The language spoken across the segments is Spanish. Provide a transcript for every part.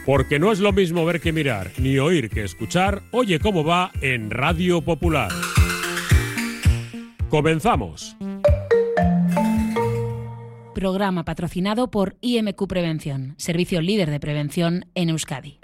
Porque no es lo mismo ver que mirar, ni oír que escuchar. Oye cómo va en Radio Popular. Comenzamos. Programa patrocinado por IMQ Prevención, servicio líder de prevención en Euskadi.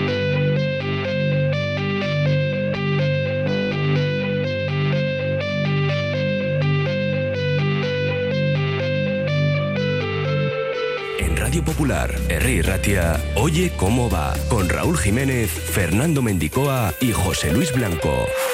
Radio Popular, Herri Ratia, Oye cómo va, con Raúl Jiménez, Fernando Mendicoa y José Luis Blanco.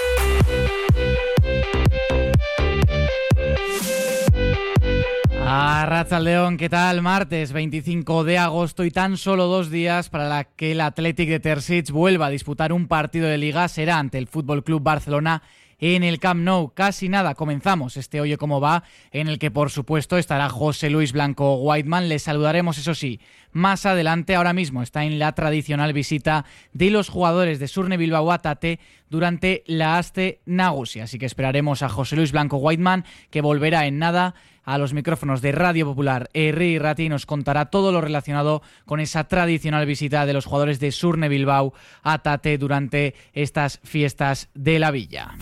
Arratsaldeon, ¿qué tal? Martes 25 de agosto y tan solo 2 días para que el Athletic de Terzic vuelva a disputar un partido de Liga. Será ante el FC Barcelona en el Camp Nou. Casi nada, comenzamos este Oye cómo va, en el que por supuesto estará José Luis Blanco Whiteman. Les saludaremos, eso sí, más adelante. Ahora mismo está en la tradicional visita de los jugadores de Surne Bilbao a Tate durante la Aste Nagusi, así que esperaremos a José Luis Blanco Whiteman, que volverá en nada a los micrófonos de Radio Popular Herri Ratia y nos contará todo lo relacionado con esa tradicional visita de los jugadores de Surne Bilbao a Tate durante estas fiestas de la villa.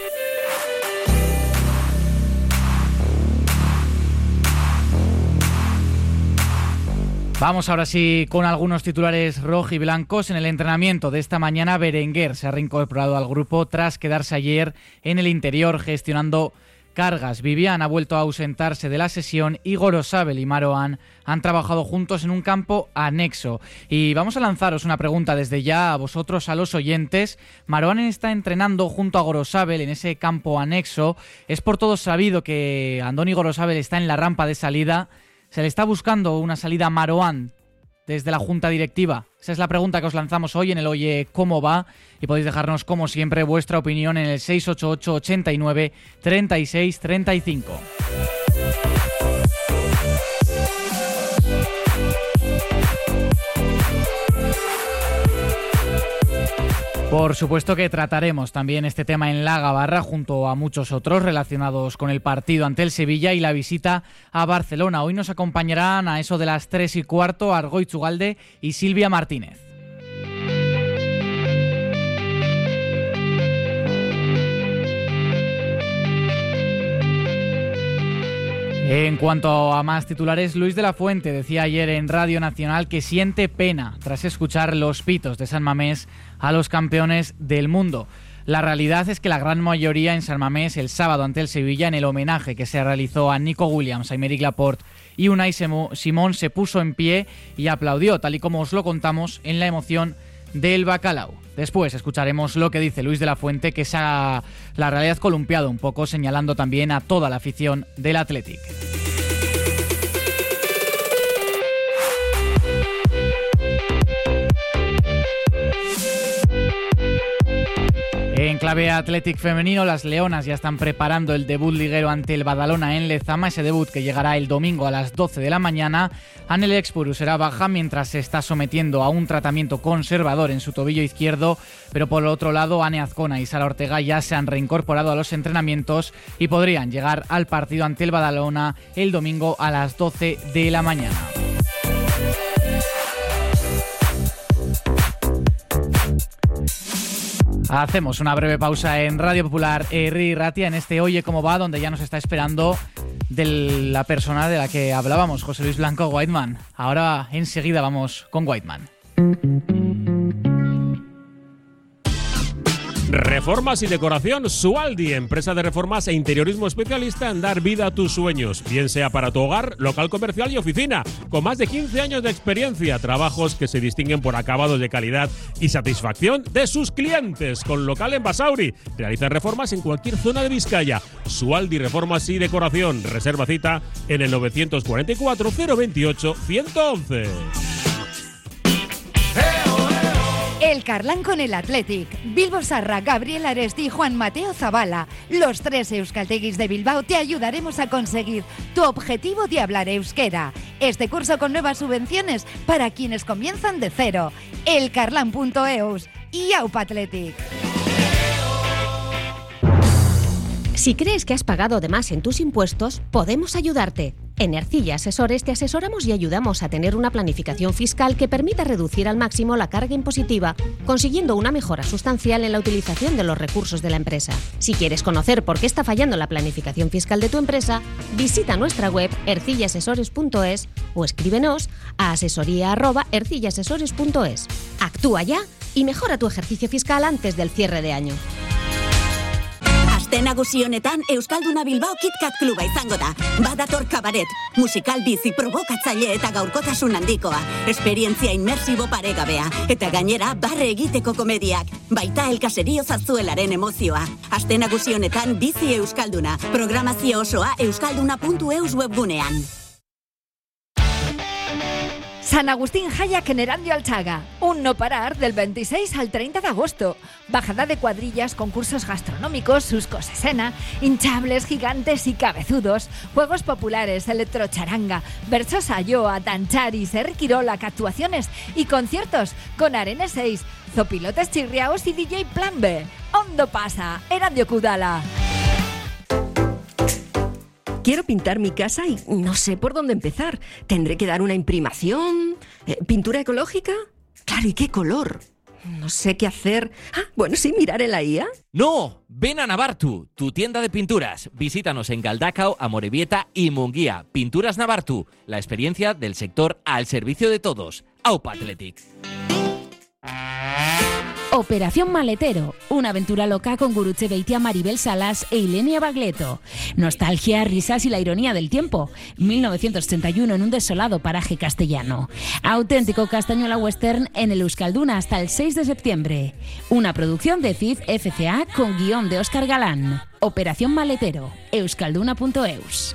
Vamos ahora sí con algunos titulares rojiblancos. En el entrenamiento de esta mañana, Berenguer se ha reincorporado al grupo tras quedarse ayer en el interior gestionando cargas. Vivian ha vuelto a ausentarse de la sesión y Gorosabel y Marouane han trabajado juntos en un campo anexo. Y vamos a lanzaros una pregunta desde ya a vosotros, a los oyentes. Marouane está entrenando junto a Gorosabel en ese campo anexo. Es por todos sabido que Andoni Gorosabel está en la rampa de salida. ¿Se le está buscando una salida a Marouane desde la junta directiva? Esa es la pregunta que os lanzamos hoy en el Oye cómo va, y podéis dejarnos como siempre vuestra opinión en el 688 89 36 35. Por supuesto que trataremos también este tema en La Gabarra junto a muchos otros relacionados con el partido ante el Sevilla y la visita a Barcelona. Hoy nos acompañarán a eso de las 3:15 Argoitz Ugalde y Silvia Martínez. En cuanto a más titulares, Luis de la Fuente decía ayer en Radio Nacional que siente pena tras escuchar los pitos de San Mamés a los campeones del mundo. La realidad es que la gran mayoría en San Mamés el sábado ante el Sevilla, en el homenaje que se realizó a Nico Williams, a Aymeric Laporte y Unai Simón, se puso en pie y aplaudió, tal y como os lo contamos en la emoción del bacalao. Después escucharemos lo que dice Luis de la Fuente, que se ha la realidad columpiado un poco, señalando también a toda la afición del Athletic. En clave Athletic femenino, las leonas ya están preparando el debut liguero ante el Badalona en Lezama, ese debut que llegará el domingo a las 12 de la mañana. Anneli Expuru será baja mientras se está sometiendo a un tratamiento conservador en su tobillo izquierdo, pero por otro lado, Ane Azcona y Sara Ortega ya se han reincorporado a los entrenamientos y podrían llegar al partido ante el Badalona el domingo a las 12 de la mañana. Hacemos una breve pausa en Radio Popular Herri Ratia en este Oye cómo va, donde ya nos está esperando de la persona de la que hablábamos, José Luis Blanco Whiteman. Ahora enseguida vamos con Whiteman. Reformas y decoración Sualdi, empresa de reformas e interiorismo especialista en dar vida a tus sueños, bien sea para tu hogar, local comercial y oficina, con más de 15 años de experiencia, trabajos que se distinguen por acabados de calidad y satisfacción de sus clientes, con local en Basauri. Realiza reformas en cualquier zona de Vizcaya. Sualdi Reformas y Decoración, reserva cita en el 944 028 111. El Carlán con el Athletic. Bilbo Sarra, Gabriel Aresti y Juan Mateo Zabala. Los 3 euskalteguis de Bilbao te ayudaremos a conseguir tu objetivo de hablar euskera. Este curso con nuevas subvenciones para quienes comienzan de cero. Elcarlán.eus y Aupa Athletic. Si crees que has pagado de más en tus impuestos, podemos ayudarte. En Ercilla Asesores te asesoramos y ayudamos a tener una planificación fiscal que permita reducir al máximo la carga impositiva, consiguiendo una mejora sustancial en la utilización de los recursos de la empresa. Si quieres conocer por qué está fallando la planificación fiscal de tu empresa, visita nuestra web ercillaasesores.es o escríbenos a asesoría@ercillaasesores.es. Actúa ya y mejora tu ejercicio fiscal antes del cierre de año. Aste nagusi honetan Euskalduna Bilbao KitKat Kluba izango da. Badator kabaret, musikal bizi provokatzaile eta gaurkotasun handikoa, esperientzia inmersibo paregabea, eta gainera barre egiteko komediak, baita elkaserio zarzuelaren emozioa. Aste nagusi honetan bizi Euskalduna, programazio osoa euskalduna.eus webgunean. San Agustín Hayak en Erandio Alchaga. Un no parar del 26 al 30 de agosto. Bajada de cuadrillas, concursos gastronómicos, suscos escena, hinchables, gigantes y cabezudos, juegos populares, electrocharanga, versos ayoa, tanchari, serquirolac, actuaciones y conciertos con Arena 6, zopilotes chirriaos y DJ Plan B. Ondo pasa, Erandio Kudala. Quiero pintar mi casa y no sé por dónde empezar. ¿Tendré que dar una imprimación? ¿Pintura ecológica? Claro, ¿y qué color? No sé qué hacer. Bueno, sí, mirar en la IA. ¡No! Ven a Navartu, tu tienda de pinturas. Visítanos en Galdakao, Amorebieta y Munguía. Pinturas Navartu, la experiencia del sector al servicio de todos. Aupa Athletic. Operación Maletero, una aventura loca con Gurutze Beitia, Maribel Salas e Ilenia Bagleto. Nostalgia, risas y la ironía del tiempo. 1981 en un desolado paraje castellano. Auténtico castañuela western en el Euskalduna hasta el 6 de septiembre. Una producción de CIF FCA con guión de Óscar Galán. Operación Maletero, euskalduna.eus.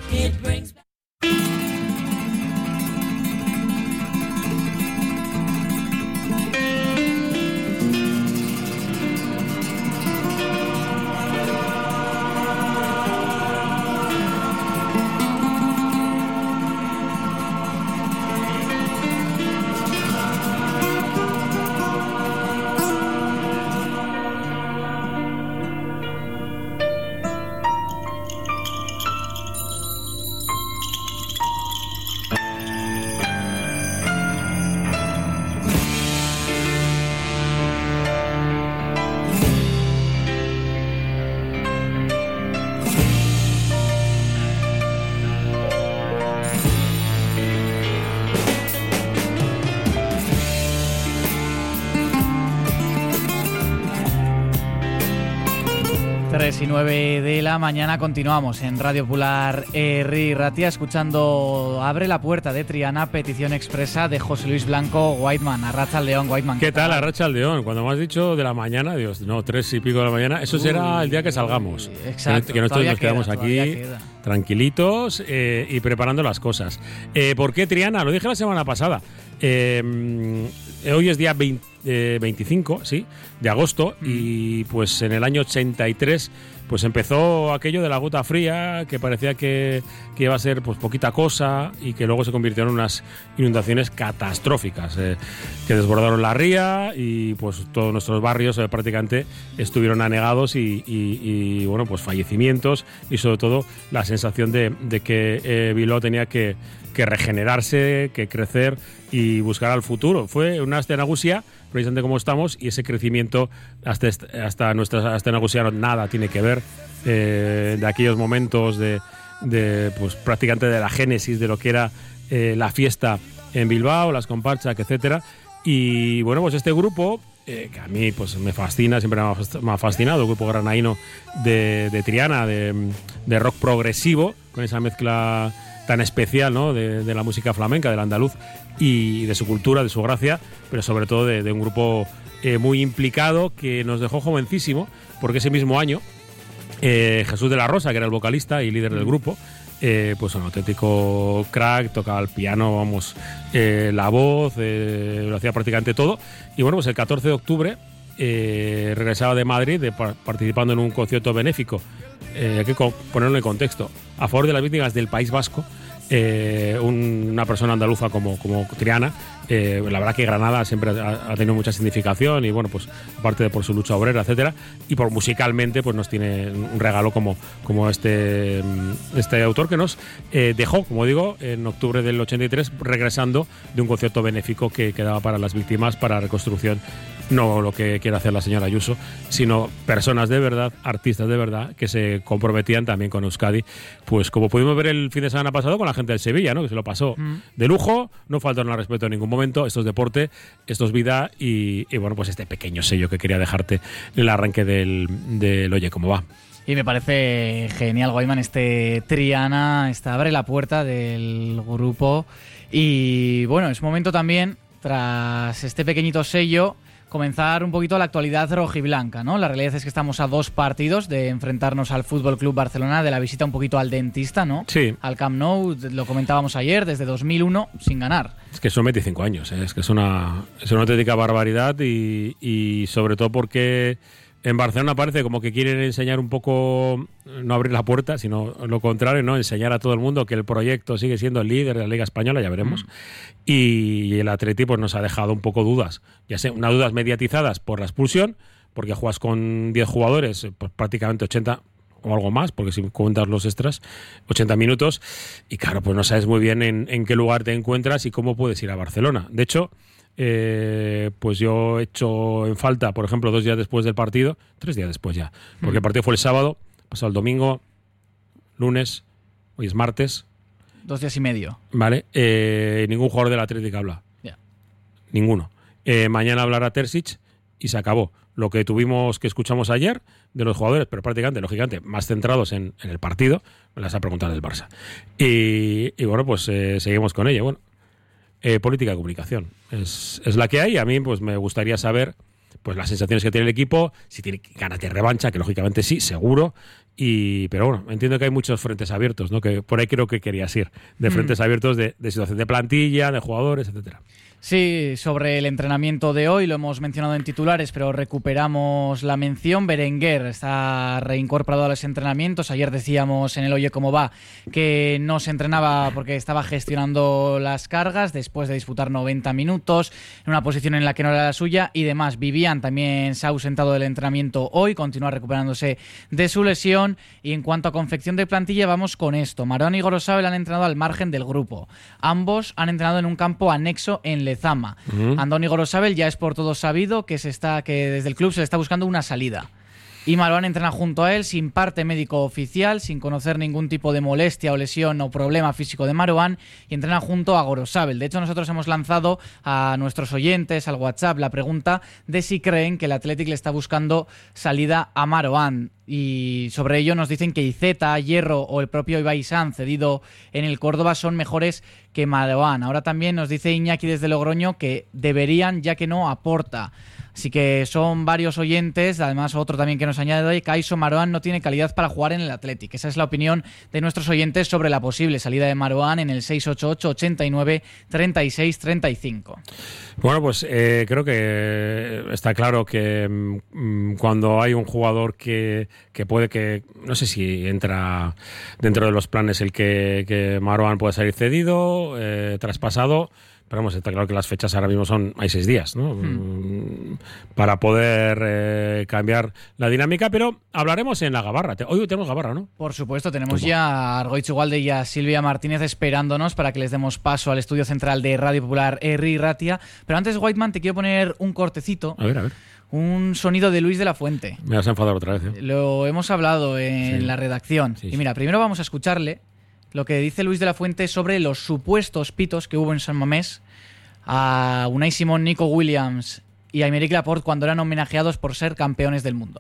Y 9 de la mañana continuamos en Radio Popular Herri Ratia escuchando Abre la puerta de Triana, petición expresa de José Luis Blanco Whiteman. Arratsaldeon, Whiteman. ¿Qué tal? Arratsaldeon. Cuando me has dicho de la mañana, Dios, no, 3 y pico de la mañana, eso será el día que salgamos. Exacto. Que nosotros nos quedamos aquí tranquilitos y preparando las cosas. ¿Por qué Triana? Lo dije la semana pasada. Hoy es día 25, sí, de agosto, y pues en el año 83 pues empezó aquello de la gota fría, que parecía que iba a ser pues poquita cosa, y que luego se convirtieron en unas inundaciones catastróficas que desbordaron la ría, y pues todos nuestros barrios prácticamente estuvieron anegados, y bueno, pues fallecimientos, y sobre todo la sensación de que Bilbao tenía que regenerarse, que crecer y buscar al futuro. Fue una Aste Nagusia, precisamente como estamos, y ese crecimiento hasta nuestra Aste Nagusia nada tiene que ver de aquellos momentos de pues prácticamente de la génesis de lo que era la fiesta en Bilbao, las comparchas, etcétera. Y bueno, pues este grupo que a mí pues me fascina, siempre me ha fascinado, el grupo granaíno de Triana, de rock progresivo, con esa mezcla tan especial, ¿no? de la música flamenca, del andaluz, y de su cultura, de su gracia, pero sobre todo de un grupo muy implicado, que nos dejó jovencísimo, porque ese mismo año Jesús de la Rosa, que era el vocalista y líder del grupo, pues un auténtico crack, tocaba el piano, vamos, la voz, lo hacía prácticamente todo. Y bueno, pues el 14 de octubre regresaba de Madrid participando en un concierto benéfico, hay que ponerlo en contexto, a favor de las víctimas del País Vasco, una persona andaluza como Triana. La verdad que Granada siempre ha tenido mucha significación y bueno, pues aparte de por su lucha obrera, etcétera, y por musicalmente pues nos tiene un regalo como este autor que nos dejó, como digo, en octubre del 83, regresando de un concierto benéfico que daba para las víctimas, para reconstrucción. No lo que quiere hacer la señora Ayuso, sino personas de verdad, artistas de verdad, que se comprometían también con Euskadi. Pues como pudimos ver el fin de semana pasado con la gente del Sevilla, ¿no? Que se lo pasó de lujo, no faltaron al respeto en ningún momento. Esto es deporte, esto es vida y bueno, pues este pequeño sello que quería dejarte en el arranque del Oye Cómo Va. Y me parece genial, Guayman, Triana, abre la puerta del grupo. Y bueno, es momento también, tras este pequeñito sello, comenzar un poquito la actualidad rojiblanca, ¿no? La realidad es que estamos a 2 partidos de enfrentarnos al Fútbol Club Barcelona, de la visita un poquito al dentista, ¿no? Sí. Al Camp Nou, lo comentábamos ayer, desde 2001 sin ganar. Es que son 25 años, es que es una auténtica barbaridad y sobre todo porque en Barcelona parece como que quieren enseñar un poco, no abrir la puerta, sino lo contrario, ¿no? Enseñar a todo el mundo que el proyecto sigue siendo el líder de la Liga Española, ya veremos. Y el Atleti pues nos ha dejado un poco dudas, ya sé, unas dudas mediatizadas por la expulsión, porque juegas con 10 jugadores, pues prácticamente 80 o algo más, porque si cuentas los extras, 80 minutos, y claro, pues no sabes muy bien en qué lugar te encuentras y cómo puedes ir a Barcelona. De hecho, pues yo he hecho en falta, por ejemplo, 2 días después del partido, 3 días después ya, porque el partido fue el sábado, pasado el domingo, lunes, hoy es martes. 2 días y medio. Vale, ningún jugador del Atlético habla. Yeah. Ninguno. Mañana hablará Terzic y se acabó. Lo que escuchamos ayer de los jugadores, pero prácticamente, lógicamente, más centrados en el partido, me las ha preguntado del Barça. Y bueno, pues seguimos con ello. Bueno, política de comunicación es la que hay. A mí pues me gustaría saber pues las sensaciones que tiene el equipo, si tiene ganas de revancha, que lógicamente sí, seguro. Pero bueno, entiendo que hay muchos frentes abiertos, ¿no? Que por ahí creo que querías ir, de frentes abiertos de situación de plantilla, de jugadores, etcétera. Sí, sobre el entrenamiento de hoy, lo hemos mencionado en titulares, pero recuperamos la mención. Berenguer está reincorporado a los entrenamientos. Ayer decíamos en el Oye Cómo Va que no se entrenaba porque estaba gestionando las cargas después de disputar 90 minutos en una posición en la que no era la suya y demás. Vivian también se ha ausentado del entrenamiento hoy, continúa recuperándose de su lesión. Y en cuanto a confección de plantilla, vamos con esto. Marouane y Gorosabel han entrenado al margen del grupo. Ambos han entrenado en un campo anexo en Lezama. Andoni Gorosabel ya es por todos sabido que desde el club se le está buscando una salida. Y Marouane entrena junto a él sin parte médico oficial, sin conocer ningún tipo de molestia o lesión o problema físico de Marouane, y entrena junto a Gorosabel. De hecho, nosotros hemos lanzado a nuestros oyentes al WhatsApp la pregunta de si creen que el Athletic le está buscando salida a Marouane. Y sobre ello nos dicen que Iceta, Hierro o el propio Ibai Sanz, cedido en el Córdoba, son mejores que Marouane. Ahora también nos dice Iñaki desde Logroño que deberían, ya que no aporta. Así que son varios oyentes, además otro también que nos añade hoy, Kaiso Marouane no tiene calidad para jugar en el Athletic. Esa es la opinión de nuestros oyentes sobre la posible salida de Marouane en el 688 89 36 35. Bueno, pues creo que está claro que cuando hay un jugador que puede que, no sé si entra dentro de los planes el que Marouane pueda salir cedido, traspasado. Pero vamos, está claro que las fechas ahora mismo hay 6 días, ¿no? Para poder cambiar la dinámica, pero hablaremos en la Gabarra. Hoy tenemos Gabarra, ¿no? Por supuesto, tenemos ya a Argoitz Ugalde y a Silvia Martínez esperándonos para que les demos paso al estudio central de Radio Popular Herri Ratia. Pero antes, Whiteman, te quiero poner un cortecito. A ver. Un sonido de Luis de la Fuente. Me vas a enfadar otra vez, ¿eh? Lo hemos hablado en la redacción. Sí. Y mira, primero vamos a escucharle lo que dice Luis de la Fuente sobre los supuestos pitos que hubo en San Mamés a Unai Simón, Nico Williams y a Aymeric Laporte cuando eran homenajeados por ser campeones del mundo.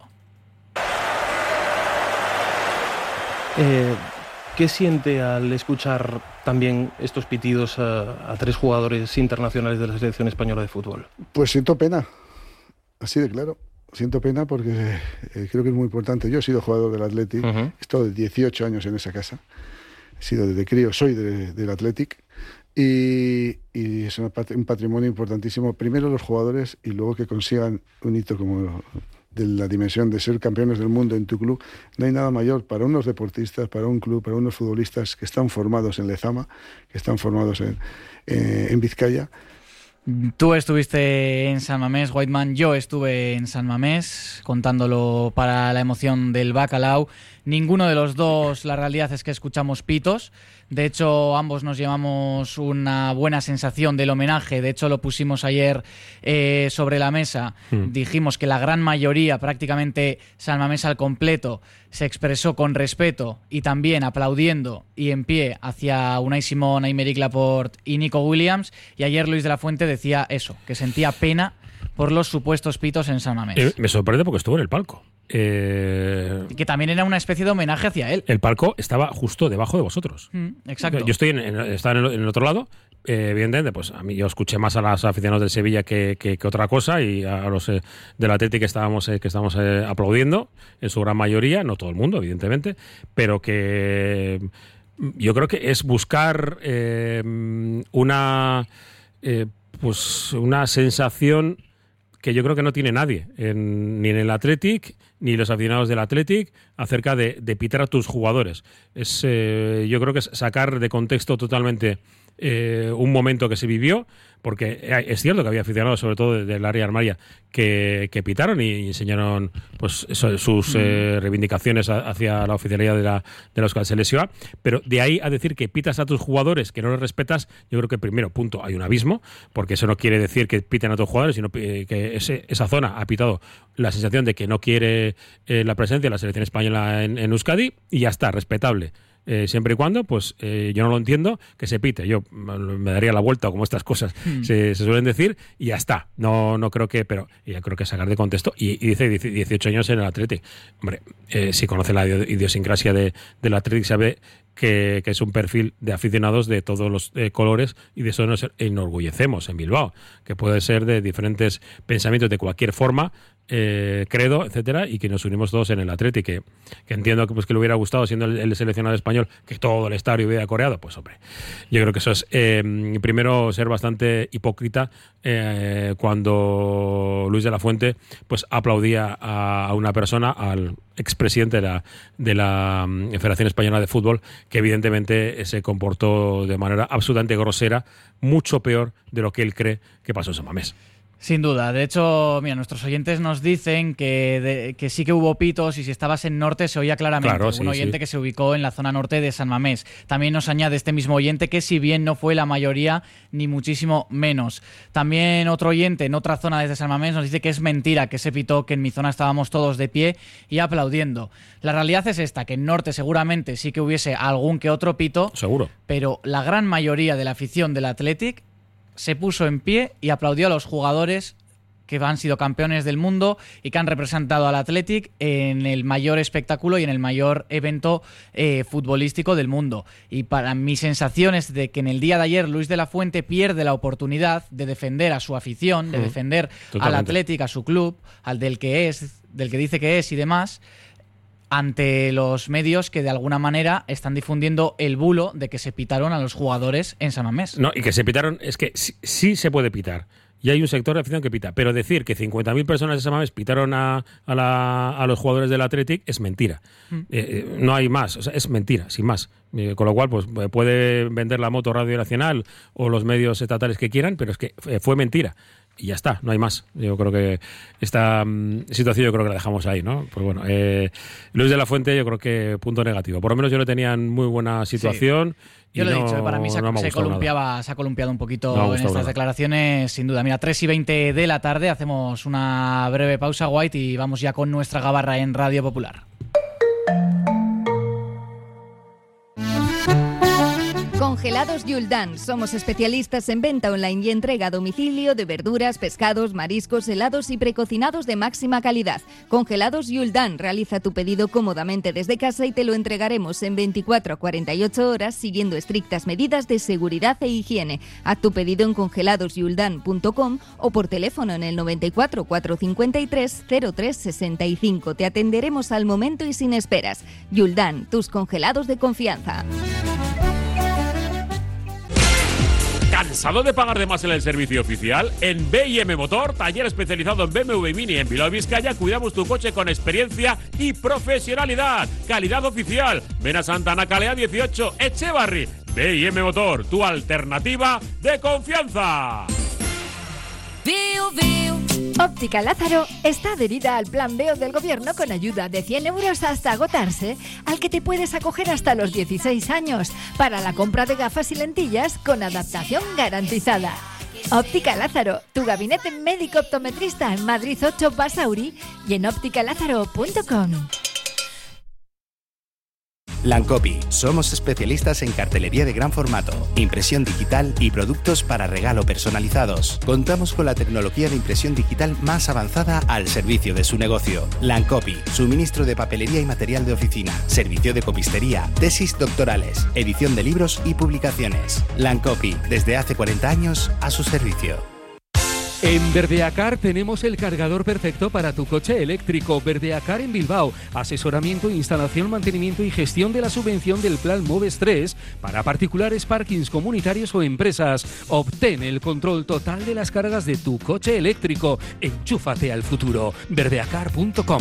¿Qué siente al escuchar también estos pitidos a 3 jugadores internacionales de la selección española de fútbol? Pues siento pena, así de claro. Siento pena porque creo que es muy importante. Yo he sido jugador del Athletic, he estado de 18 años en esa casa. He sido desde crío, soy del Athletic y es un patrimonio importantísimo. Primero los jugadores y luego que consigan un hito como de la dimensión de ser campeones del mundo en tu club, no hay nada mayor para unos deportistas, para un club, para unos futbolistas que están formados en Lezama, que están formados en Vizcaya. Tú estuviste en San Mamés, Whiteman, yo estuve en San Mamés, contándolo para la emoción del bacalao. Ninguno de los dos, la realidad es que escuchamos pitos. De hecho, ambos nos llevamos una buena sensación del homenaje. De hecho, lo pusimos ayer sobre la mesa. Dijimos que la gran mayoría, prácticamente San Mamés al completo, se expresó con respeto y también aplaudiendo y en pie hacia Unai Simón, Aymeric Laporte y Nico Williams. Y ayer Luis de la Fuente decía eso, que sentía pena por los supuestos pitos en San Mamés. Me sorprende porque estuvo en el palco. Que también era una especie de homenaje hacia él. El palco estaba justo debajo de vosotros. Exacto. Yo estaba en el otro lado. Evidentemente, pues a mí yo escuché más a los aficionados del Sevilla que otra cosa, y a los del Athletic que estábamos aplaudiendo en su gran mayoría, no todo el mundo, evidentemente, pero que yo creo que es buscar una sensación que yo creo que no tiene nadie, ni en el Athletic, ni los aficionados del Athletic, acerca de pitar a tus jugadores. Yo creo que es sacar de contexto totalmente un momento que se vivió, porque es cierto que había aficionados, sobre todo del área armaria, que pitaron y enseñaron pues sus reivindicaciones hacia la oficialidad de la Euskal Selekzioa, pero de ahí a decir que pitas a tus jugadores, que no los respetas, yo creo que primero, punto, hay un abismo, porque eso no quiere decir que piten a tus jugadores, sino que esa zona ha pitado la sensación de que no quiere la presencia de la selección española en Euskadi, y ya está, respetable. Siempre y cuando, pues yo no lo entiendo, que se pite. Yo me daría la vuelta, como estas cosas se suelen decir, y ya está. No creo que, pero ya creo que sacar de contexto. Y dice 18 años en el Athletic. Hombre, si conoce la idiosincrasia del Athletic, sabe que es un perfil de aficionados de todos los colores, y de eso nos enorgullecemos en Bilbao, que puede ser de diferentes pensamientos de cualquier forma, credo, etcétera, y que nos unimos todos en el Athletic, que entiendo que le hubiera gustado, siendo el seleccionado español, que todo el estadio hubiera coreado. Pues hombre, yo creo que eso es primero ser bastante hipócrita cuando Luis de la Fuente pues aplaudía a una persona, al expresidente de la Federación Española de Fútbol, que evidentemente se comportó de manera absolutamente grosera, mucho peor de lo que él cree que pasó en San Mamés. Sin duda. De hecho, mira, nuestros oyentes nos dicen que sí que hubo pitos, y si estabas en norte se oía claramente. Claro, un oyente que se ubicó en la zona norte de San Mamés. También nos añade este mismo oyente que si bien no fue la mayoría, ni muchísimo menos. También otro oyente en otra zona desde San Mamés nos dice que es mentira que se pitó, que en mi zona estábamos todos de pie y aplaudiendo. La realidad es esta, que en norte seguramente sí que hubiese algún que otro pito. Seguro. Pero la gran mayoría de la afición del Athletic se puso en pie y aplaudió a los jugadores que han sido campeones del mundo y que han representado al Athletic en el mayor espectáculo y en el mayor evento futbolístico del mundo. Y para mi sensación es de que en el día de ayer Luis de la Fuente pierde la oportunidad de defender a su afición, de defender al Athletic, a su club, al del que dice que es y demás, ante los medios que de alguna manera están difundiendo el bulo de que se pitaron a los jugadores en San Mamés. No, y que se pitaron, es que sí se puede pitar. Y hay un sector de afición que pita. Pero decir que 50.000 personas de San Mamés pitaron a los jugadores del Athletic es mentira. No hay más, o sea, es mentira, sin más. Con lo cual, pues puede vender la moto Radio Nacional o los medios estatales que quieran, pero es que fue mentira. Y ya está, no hay más. Yo creo que esta situación la dejamos ahí, ¿no? Pues bueno, Luis de la Fuente, yo creo que punto negativo. Por lo menos yo lo tenía en muy buena situación. Sí. Yo lo he dicho, para mí se ha columpiado un poquito en estas declaraciones, sin duda. Mira, 3:20 de la tarde, hacemos una breve pausa, White, y vamos ya con nuestra gabarra en Radio Popular. Congelados Yuldan. Somos especialistas en venta online y entrega a domicilio de verduras, pescados, mariscos, helados y precocinados de máxima calidad. Congelados Yuldan. Realiza tu pedido cómodamente desde casa y te lo entregaremos en 24 a 48 horas siguiendo estrictas medidas de seguridad e higiene. Haz tu pedido en congeladosyuldan.com o por teléfono en el 94 453 0365. Te atenderemos al momento y sin esperas. Yuldan, tus congelados de confianza. ¿Cansado de pagar de más en el servicio oficial? En B&M Motor, taller especializado en BMW Mini en Bilbao, Vizcaya, cuidamos tu coche con experiencia y profesionalidad. Calidad oficial. Ven a Santana Calea 18, Echevarri. B&M Motor, tu alternativa de confianza. Óptica Lázaro está adherida al Plan Veo del Gobierno con ayuda de 100 euros hasta agotarse, al que te puedes acoger hasta los 16 años para la compra de gafas y lentillas con adaptación garantizada. Óptica Lázaro, tu gabinete médico optometrista en Madrid 8 Basauri y en ópticalázaro.com. Lancopi. Somos especialistas en cartelería de gran formato, impresión digital y productos para regalo personalizados. Contamos con la tecnología de impresión digital más avanzada al servicio de su negocio. Lancopi. Suministro de papelería y material de oficina, servicio de copistería, tesis doctorales, edición de libros y publicaciones. Lancopi. Desde hace 40 años a su servicio. En Verdeacar tenemos el cargador perfecto para tu coche eléctrico. Verdeacar en Bilbao. Asesoramiento, instalación, mantenimiento y gestión de la subvención del Plan Moves 3 para particulares, parkings comunitarios o empresas. Obtén el control total de las cargas de tu coche eléctrico. Enchúfate al futuro. Verdeacar.com.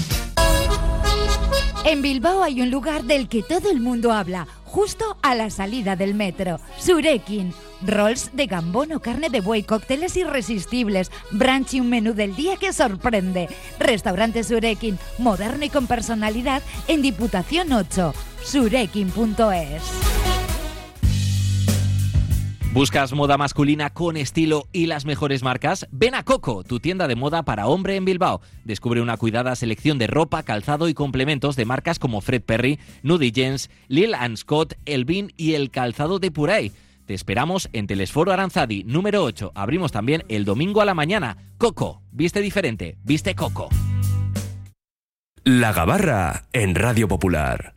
En Bilbao hay un lugar del que todo el mundo habla, justo a la salida del metro. Surekin. Rolls de gambón o carne de buey, cócteles irresistibles, brunch y un menú del día que sorprende. Restaurante Surekin, moderno y con personalidad, en Diputación 8. Surekin.es. ¿Buscas moda masculina con estilo y las mejores marcas? Ven a Coco, tu tienda de moda para hombre en Bilbao. Descubre una cuidada selección de ropa, calzado y complementos de marcas como Fred Perry, Nudie Jeans, Lil & Scott, Elvin y el calzado de Purey. Te esperamos en Telesforo Aranzadi, número 8. Abrimos también el domingo a la mañana. Coco, viste diferente, viste Coco. La Gabarra en Radio Popular.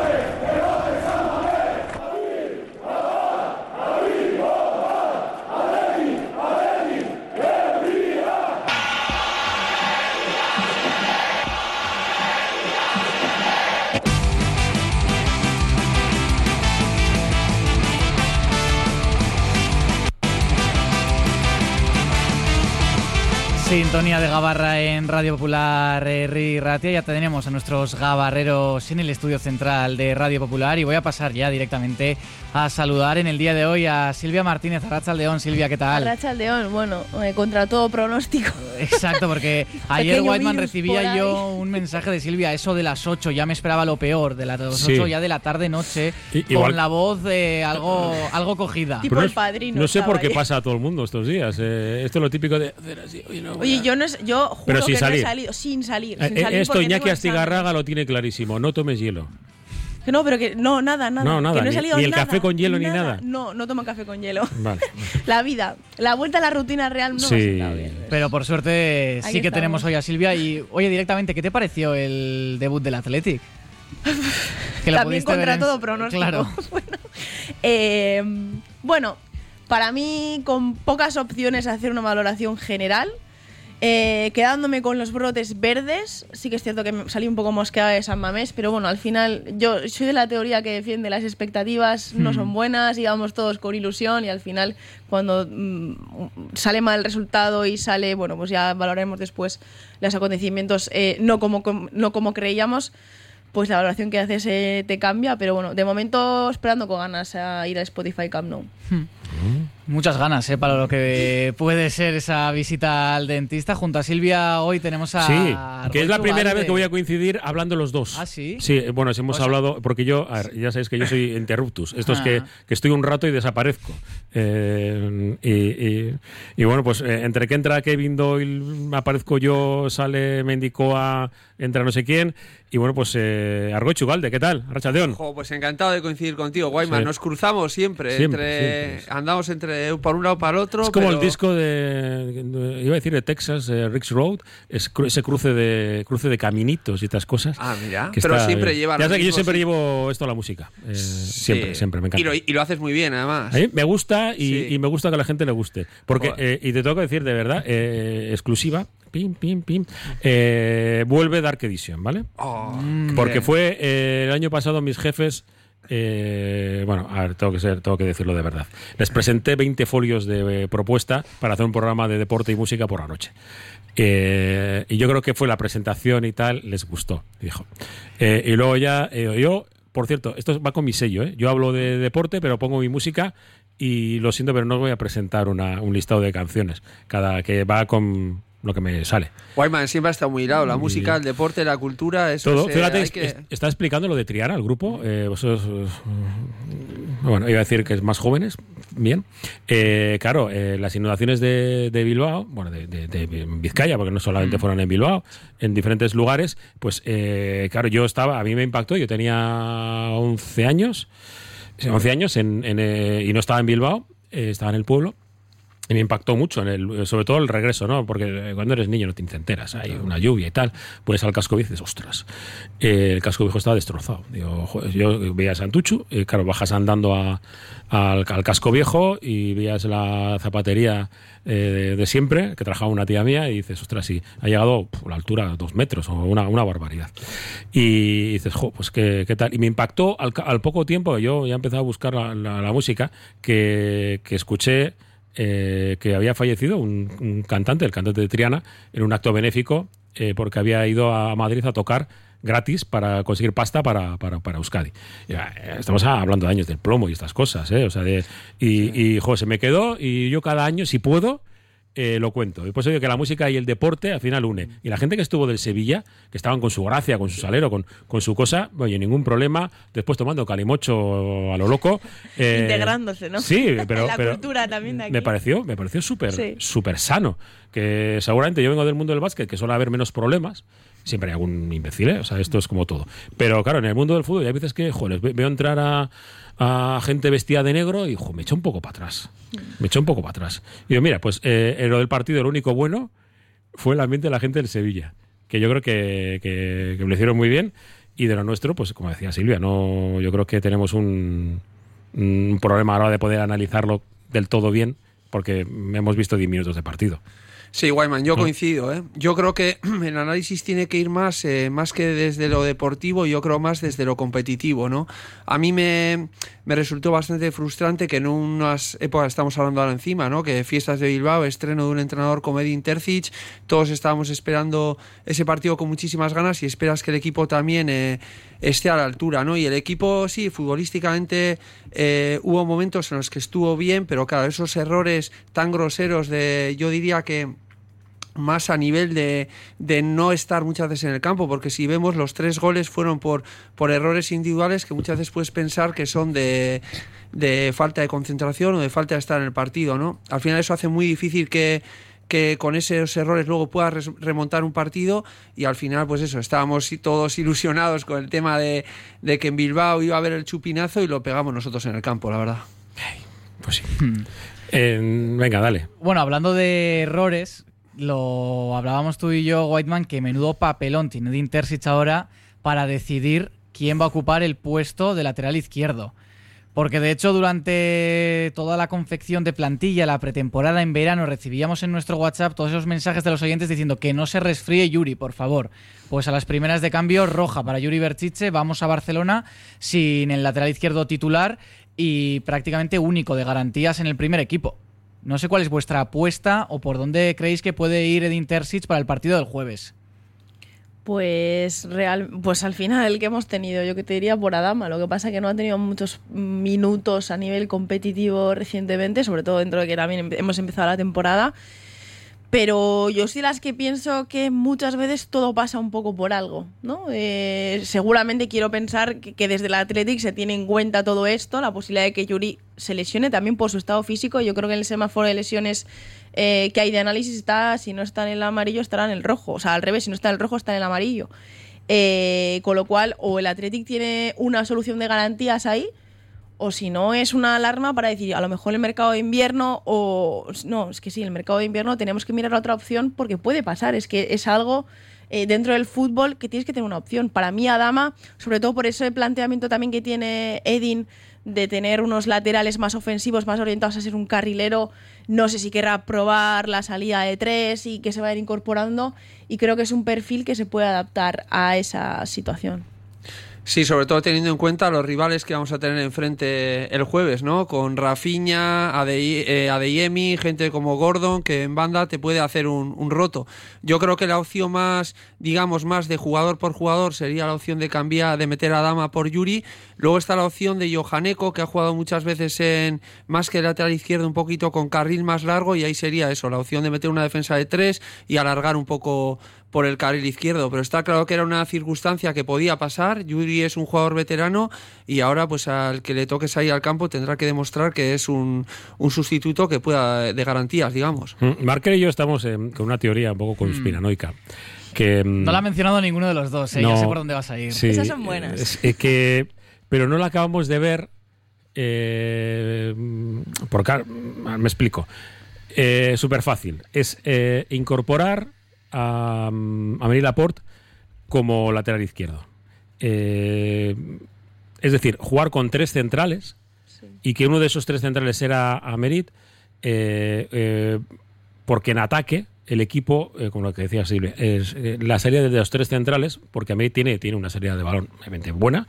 Sintonía de Gabarra en Radio Popular, Herri Ratia. Ya tenemos a nuestros gabarreros en el estudio central de Radio Popular y voy a pasar ya directamente a saludar en el día de hoy a Silvia Martínez. Arratsaldeon, Silvia, ¿qué tal? Arratsaldeon, bueno, contra todo pronóstico. Exacto, porque ayer Whiteman recibía yo un mensaje de Silvia, eso de las 8, ya me esperaba lo peor, de las 8 ya de la tarde-noche, con la voz algo cogida. Tipo el Padrino. No sé por qué pasa a todo el mundo estos días. Esto es lo típico de hacer así. Oye, yo juro pero sin que salir. no he salido, sin salir esto Iñaki Astigarraga lo tiene clarísimo, no tomes hielo. No, pero que no, nada. No, nada, que no he salido ni el nada, café con hielo ni nada. No tomo café con hielo. Vale. La vida, la vuelta a la rutina real no me ha sentado bien. Pero por suerte sí que estamos. tenemos hoy a Silvia. Y oye, directamente, ¿qué te pareció el debut del Athletic? Que también contra todo pronóstico. Claro. Bueno, para mí, con pocas opciones a hacer una valoración general, quedándome con los brotes verdes, sí que es cierto que me salí un poco mosqueada de San Mamés, pero bueno, al final yo soy de la teoría que defiende las expectativas no son buenas, íbamos todos con ilusión y al final cuando sale mal el resultado y sale, bueno, pues ya valoraremos después los acontecimientos no como creíamos, pues la valoración que haces te cambia, pero bueno, de momento esperando con ganas a ir a Spotify Camp Nou. Muchas ganas para lo que puede ser esa visita al dentista. Junto a Silvia hoy tenemos a... Sí, que es la primera vez que voy a coincidir hablando los dos. ¿Ah, sí? Sí, bueno, hemos hablado, porque yo, ya sabéis que yo soy interruptus. Esto es que estoy un rato y desaparezco. Y bueno, pues entre que entra Kevin Doyle, aparezco yo, sale Mendicoa, entra no sé quién. Y bueno, pues Argoich Ugalde, ¿qué tal? Arratsaldeon. Pues encantado de coincidir contigo, Guayman. Sí. Nos cruzamos siempre. Andamos por un lado para el otro. Es como el disco iba a decir de Texas, Rick's Road, es ese cruce de caminitos y estas cosas. Ah, mira. Pero siempre lleva. Ya sé que yo siempre llevo esto a la música. Siempre, me encanta. Y lo haces muy bien, además. A mí me gusta y me gusta que a la gente le guste. Porque, y te tengo que decir de verdad, exclusiva. Vuelve Dark Edition, ¿ale? Porque fue el año pasado mis jefes bueno, a ver, tengo que decirlo de verdad. Les presenté 20 folios de propuesta para hacer un programa de deporte y música por la noche. Y yo creo que fue la presentación y tal, les gustó, dijo. Y luego ya, yo, por cierto, esto va con mi sello, ¿eh? Yo hablo de deporte, pero pongo mi música y lo siento, pero no os voy a presentar un listado de canciones, cada que va con lo que me sale. Wyman siempre ha estado muy hilado, la música, el deporte, la cultura, eso todo. Fíjate, está explicando lo de Triana, el grupo. Vosotros, bueno, iba a decir que es más jóvenes, bien. Claro, las inundaciones de Bilbao, bueno, de Vizcaya, porque no solamente fueron en Bilbao, en diferentes lugares, pues claro, a mí me impactó, yo tenía 11 años y no estaba en Bilbao, estaba en el pueblo. Y me impactó mucho, sobre todo el regreso, ¿no? Porque cuando eres niño no te enteras, hay una lluvia y tal, pones al casco viejo y dices, ostras, el casco viejo estaba destrozado. Digo, joder, yo veía a Santuchu, claro, bajas andando al casco viejo y veías la zapatería de siempre, que trabajaba una tía mía, y dices, ostras, sí, ha llegado a la altura de 2 metros, o una barbaridad. Y dices, jo, pues qué tal. Y me impactó al poco tiempo, yo ya empecé a buscar la música, que escuché que había fallecido un cantante, el cantante de Triana, en un acto benéfico, porque había ido a Madrid a tocar gratis para conseguir pasta para Euskadi. Estamos hablando de años del plomo y estas cosas, o sea, joder, se me quedó, y yo cada año, si puedo, lo cuento. Y por eso digo que la música y el deporte al final une. Y la gente que estuvo del Sevilla, que estaban con su gracia, con su salero, con su cosa, oye, ningún problema, después tomando calimocho a lo loco. Integrándose, ¿no? Sí, pero la cultura también de aquí. Me pareció súper sano. Que seguramente yo vengo del mundo del básquet, que suele haber menos problemas. Siempre hay algún imbécil, o sea, esto es como todo. Pero claro, en el mundo del fútbol hay veces que, joder, veo entrar a gente vestida de negro y, me echa un poco para atrás. Y digo, mira, pues en lo del partido, lo único bueno fue el ambiente de la gente del Sevilla, que yo creo que lo hicieron muy bien. Y de lo nuestro, pues como decía Silvia, yo creo que tenemos un problema a la hora de poder analizarlo del todo bien, porque hemos visto 10 minutos de partido. Sí, Wyman, yo coincido, Yo creo que el análisis tiene que ir más que desde lo deportivo, yo creo más desde lo competitivo, ¿no? A mí me resultó bastante frustrante que en unas épocas, estamos hablando ahora encima, ¿no? Que Fiestas de Bilbao, estreno de un entrenador como Edin Terzic, todos estábamos esperando ese partido con muchísimas ganas y esperas que el equipo también esté a la altura, ¿no? Y el equipo, sí, futbolísticamente hubo momentos en los que estuvo bien, pero claro, esos errores tan groseros yo diría que más a nivel de no estar muchas veces en el campo, porque si vemos los 3 goles fueron por errores individuales que muchas veces puedes pensar que son de falta de concentración o de falta de estar en el partido, ¿no? Al final eso hace muy difícil que con esos errores luego puedas remontar un partido, y al final pues eso, estábamos todos ilusionados con el tema de que en Bilbao iba a haber el chupinazo y lo pegamos nosotros en el campo, la verdad. Pues sí. Venga, dale. Bueno, hablando de errores, lo hablábamos tú y yo, Whiteman, que menudo papelón tiene Edin Terzic ahora para decidir quién va a ocupar el puesto de lateral izquierdo. Porque de hecho durante toda la confección de plantilla, la pretemporada en verano, recibíamos en nuestro WhatsApp todos esos mensajes de los oyentes diciendo que no se resfríe Yuri, por favor. Pues a las primeras de cambio, roja para Yuri Berchiche, vamos a Barcelona sin el lateral izquierdo titular y prácticamente único de garantías en el primer equipo. No sé cuál es vuestra apuesta o por dónde creéis que puede ir Edin Terzic para el partido del jueves. Pues al final el que hemos tenido, yo que te diría por Adama. Lo que pasa es que no ha tenido muchos minutos a nivel competitivo recientemente, sobre todo dentro de que también hemos empezado la temporada. Pero yo sí las que pienso que muchas veces todo pasa un poco por algo, ¿no? Seguramente quiero pensar que desde el Athletic se tiene en cuenta todo esto, la posibilidad de que Yuri se lesione también por su estado físico. Yo creo que en el semáforo de lesiones que hay de análisis está, si no está en el amarillo, estará en el rojo. O sea, al revés, si no está en el rojo, está en el amarillo. Con lo cual, o el Athletic tiene una solución de garantías ahí, o si no es una alarma para decir, a lo mejor el mercado de invierno, o no, es que sí, el mercado de invierno tenemos que mirar la otra opción porque puede pasar, es que es algo dentro del fútbol que tienes que tener una opción. Para mí Adama, sobre todo por ese planteamiento también que tiene Edin de tener unos laterales más ofensivos, más orientados a ser un carrilero, no sé si querrá probar la salida de 3 y que se va a ir incorporando, y creo que es un perfil que se puede adaptar a esa situación. Sí, sobre todo teniendo en cuenta los rivales que vamos a tener enfrente el jueves, ¿no? Con Rafinha, Adeyemi, gente como Gordon, que en banda te puede hacer un roto. Yo creo que la opción más, digamos, más de jugador por jugador sería la opción de meter a Adama por Yuri. Luego está la opción de Johaneko, que ha jugado muchas veces en más que lateral izquierdo, un poquito con carril más largo, y ahí sería eso, la opción de meter una defensa de 3 y alargar un poco por el carril izquierdo, pero está claro que era una circunstancia que podía pasar. Yuri es un jugador veterano y ahora pues al que le toque salir al campo tendrá que demostrar que es un sustituto que pueda de garantías, digamos. Marker y yo estamos con una teoría un poco conspiranoica. Que, no la ha mencionado ninguno de los dos, no, ya sé por dónde vas a ir. Sí, esas son buenas. Pero no la acabamos de ver porque me explico. Súper fácil. Es incorporar a Amélie Laporte como lateral izquierdo. Es decir, jugar con 3 centrales y que uno de esos 3 centrales era Amélie, porque en ataque el equipo, como lo que decía Silvia, es la salida de los 3 centrales, porque Amélie tiene una salida de balón realmente buena.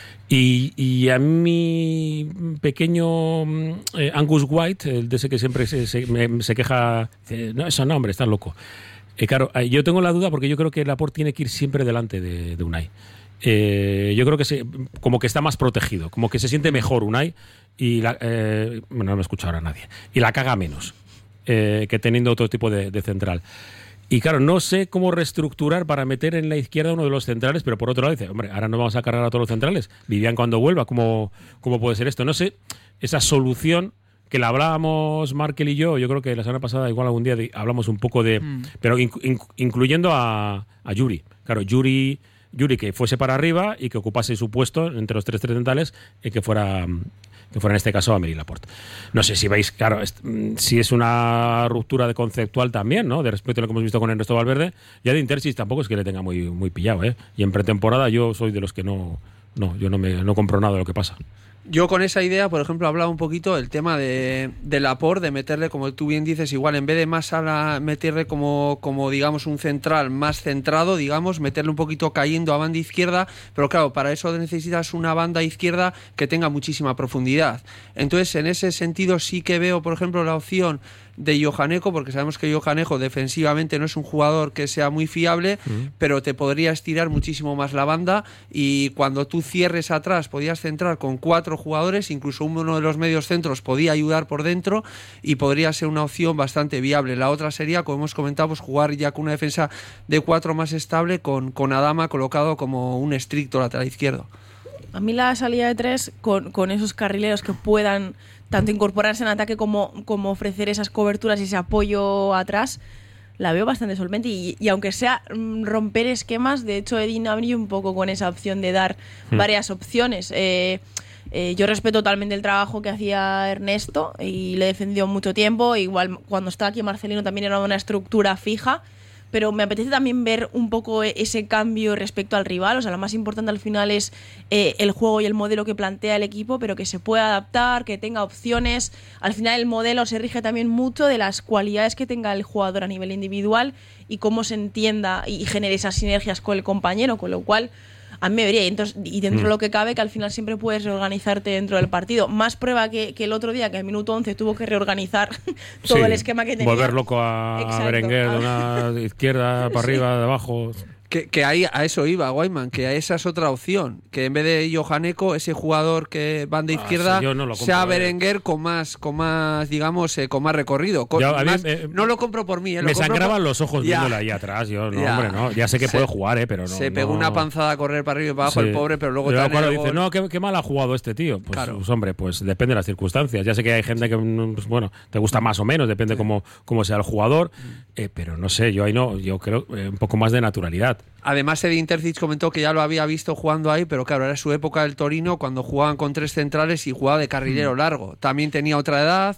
Y a mi pequeño Angus White, el de ese que siempre se queja, dice, no, eso no, hombre, estás loco. Claro, yo tengo la duda porque yo creo que Laporte tiene que ir siempre delante de Unai. Yo creo que como que está más protegido, como que se siente mejor Unai y bueno, no me escucha ahora nadie, y la caga menos que teniendo otro tipo de central. Y claro, no sé cómo reestructurar para meter en la izquierda uno de los centrales, pero por otro lado dice, hombre, ahora no vamos a cargar a todos los centrales. Vivian cuando vuelva, ¿cómo puede ser esto? No sé, esa solución que la hablábamos Markel y yo creo que la semana pasada, igual algún día hablamos un poco de... Pero incluyendo a Yuri. Claro, Yuri que fuese para arriba y que ocupase su puesto entre los 3 centrales y que fuera en este caso Amélie Laporte. No sé si veis, claro, si es una ruptura de conceptual también, ¿no? De respecto a lo que hemos visto con Ernesto Valverde. Ya de Intersis tampoco es que le tenga muy pillado, ¿eh? Y en pretemporada yo soy de los que no compro nada de lo que pasa. Yo con esa idea, por ejemplo, hablaba un poquito del tema de Laporte, de meterle, como tú bien dices, igual en vez de más meterle como digamos un central más centrado, digamos, meterle un poquito cayendo a banda izquierda, pero claro, para eso necesitas una banda izquierda que tenga muchísima profundidad. Entonces, en ese sentido sí que veo, por ejemplo, la opción de Johaneko, porque sabemos que Johaneko defensivamente no es un jugador que sea muy fiable, pero te podría estirar muchísimo más la banda, y cuando tú cierres atrás podías centrar con 4 jugadores, incluso uno de los medios centros podía ayudar por dentro y podría ser una opción bastante viable. La otra sería, como hemos comentado, pues jugar ya con una defensa de 4 más estable, con Adama colocado como un estricto lateral izquierdo. A mí la salida de 3 con esos carrileros que puedan tanto incorporarse en ataque como ofrecer esas coberturas y ese apoyo atrás, la veo bastante solvente y aunque sea romper esquemas, de hecho Edin abrió un poco con esa opción de dar varias opciones. Yo respeto totalmente el trabajo que hacía Ernesto y le defendió mucho tiempo, igual cuando estaba aquí Marcelino también era una estructura fija, pero me apetece también ver un poco ese cambio respecto al rival. O sea, lo más importante al final es el juego y el modelo que plantea el equipo, pero que se pueda adaptar, que tenga opciones. Al final el modelo se rige también mucho de las cualidades que tenga el jugador a nivel individual y cómo se entienda y genere esas sinergias con el compañero, con lo cual a mí me vería. Y dentro de lo que cabe, que al final siempre puedes reorganizarte dentro del partido. Más prueba que el otro día, que al minuto 11 tuvo que reorganizar todo el esquema que tenía. Volver loco a Berenguer de una izquierda para arriba, de abajo. Que ahí a eso iba, Guayman, que esa es otra opción, que en vez de Johaneko, ese jugador que banda izquierda, sea Berenguer con más digamos, con más recorrido. No lo compro por mí. Me sangraban los ojos viéndole ahí atrás. Hombre, no. Ya sé que puede jugar, pero no. Se pegó una panzada a correr para arriba y para abajo el pobre, pero luego cuando dice, no, qué mal ha jugado este tío. Pues, claro. Pues hombre, pues depende de las circunstancias. Ya sé que hay gente que, pues, bueno, te gusta más o menos, depende cómo sea el jugador, pero no sé, yo ahí no, yo creo un poco más de naturalidad. Además, Edin Terzic comentó que ya lo había visto jugando ahí, pero claro, era su época del Torino, cuando jugaban con 3 centrales y jugaba de carrilero largo. También tenía otra edad,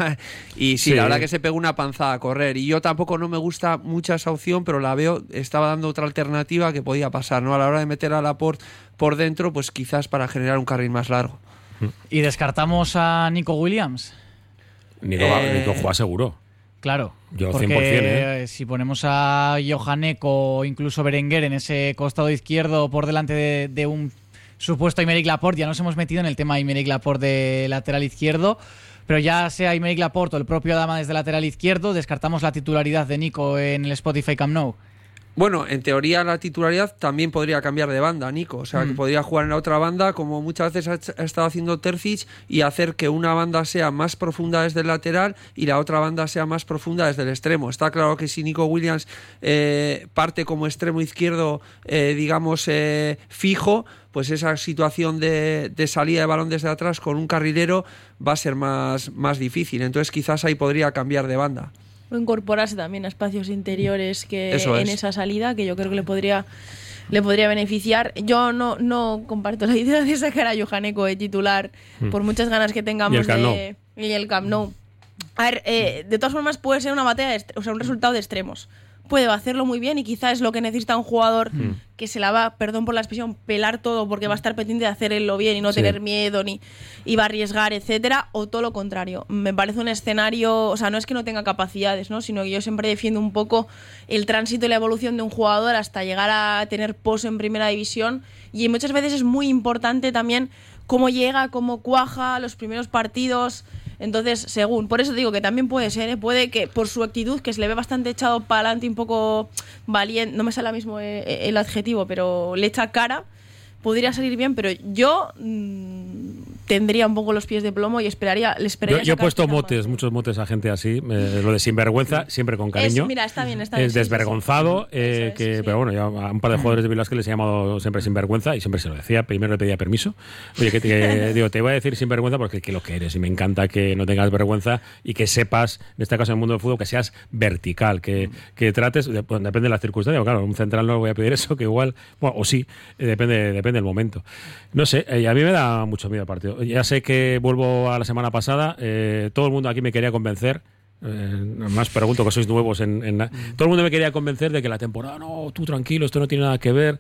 y sí, la verdad que se pegó una panzada a correr. Y yo tampoco no me gusta mucho esa opción, pero la veo, estaba dando otra alternativa que podía pasar, ¿no? A la hora de meter a Laporte por dentro, pues quizás para generar un carril más largo. ¿Y descartamos a Nico Williams? Nico juega seguro. Claro, yo porque 100%, si ponemos a Johaneko o incluso Berenguer en ese costado izquierdo por delante de un supuesto Aymeric Laporte. Ya nos hemos metido en el tema Aymeric Laporte de lateral izquierdo, pero ya sea Aymeric Laporte o el propio Adama desde lateral izquierdo, descartamos la titularidad de Nico en el Spotify Camp Nou. Bueno, en teoría la titularidad también podría cambiar de banda, Nico. O sea, que podría jugar en la otra banda, como muchas veces ha estado haciendo Terzic, y hacer que una banda sea más profunda desde el lateral y la otra banda sea más profunda desde el extremo. Está claro que si Nico Williams parte como extremo izquierdo, fijo, pues esa situación de salida de balón desde atrás con un carrilero va a ser más difícil. Entonces quizás ahí podría cambiar de banda. O incorporarse también a espacios interiores en esa salida, que yo creo que le podría beneficiar. Yo no comparto la idea de sacar a Johan Eko de titular por muchas ganas que tengamos y el Camp Nou. A ver, de todas formas puede ser una batalla, un resultado de extremos. Puede hacerlo muy bien y quizá es lo que necesita un jugador que se la va, perdón por la expresión, pelar todo porque va a estar pendiente de hacerlo bien y no tener miedo y va a arriesgar, etcétera, o todo lo contrario. Me parece un escenario, o sea, no es que no tenga capacidades, ¿no? Sino que yo siempre defiendo un poco el tránsito y la evolución de un jugador hasta llegar a tener pozo en primera división, y muchas veces es muy importante también cómo llega, cómo cuaja los primeros partidos. Entonces, según, por eso digo que también puede ser, puede que por su actitud, que se le ve bastante echado para adelante, un poco valiente, no me sale ahora mismo el adjetivo, pero le echa cara, podría salir bien, pero yo tendría un poco los pies de plomo y le esperaría. Yo he puesto muchos motes a gente así, lo de sinvergüenza, siempre con cariño. Mira, está bien. Es desvergonzado, pero bueno, yo a un par de jugadores de Bilbao que les he llamado siempre sinvergüenza y siempre se lo decía, primero le pedía permiso. Oye, digo, te voy a decir sinvergüenza porque que lo que eres, y me encanta que no tengas vergüenza y que sepas, en este caso en el mundo del fútbol, que seas vertical, que trates, pues, depende de las circunstancias, claro, un central no le voy a pedir eso, que igual, bueno, o sí, depende del momento. No sé, a mí me da mucho miedo el partido. Ya sé que vuelvo a la semana pasada, todo el mundo aquí me quería convencer, más pregunto que sois nuevos todo el mundo me quería convencer de que la temporada, no, tú tranquilo, esto no tiene nada que ver,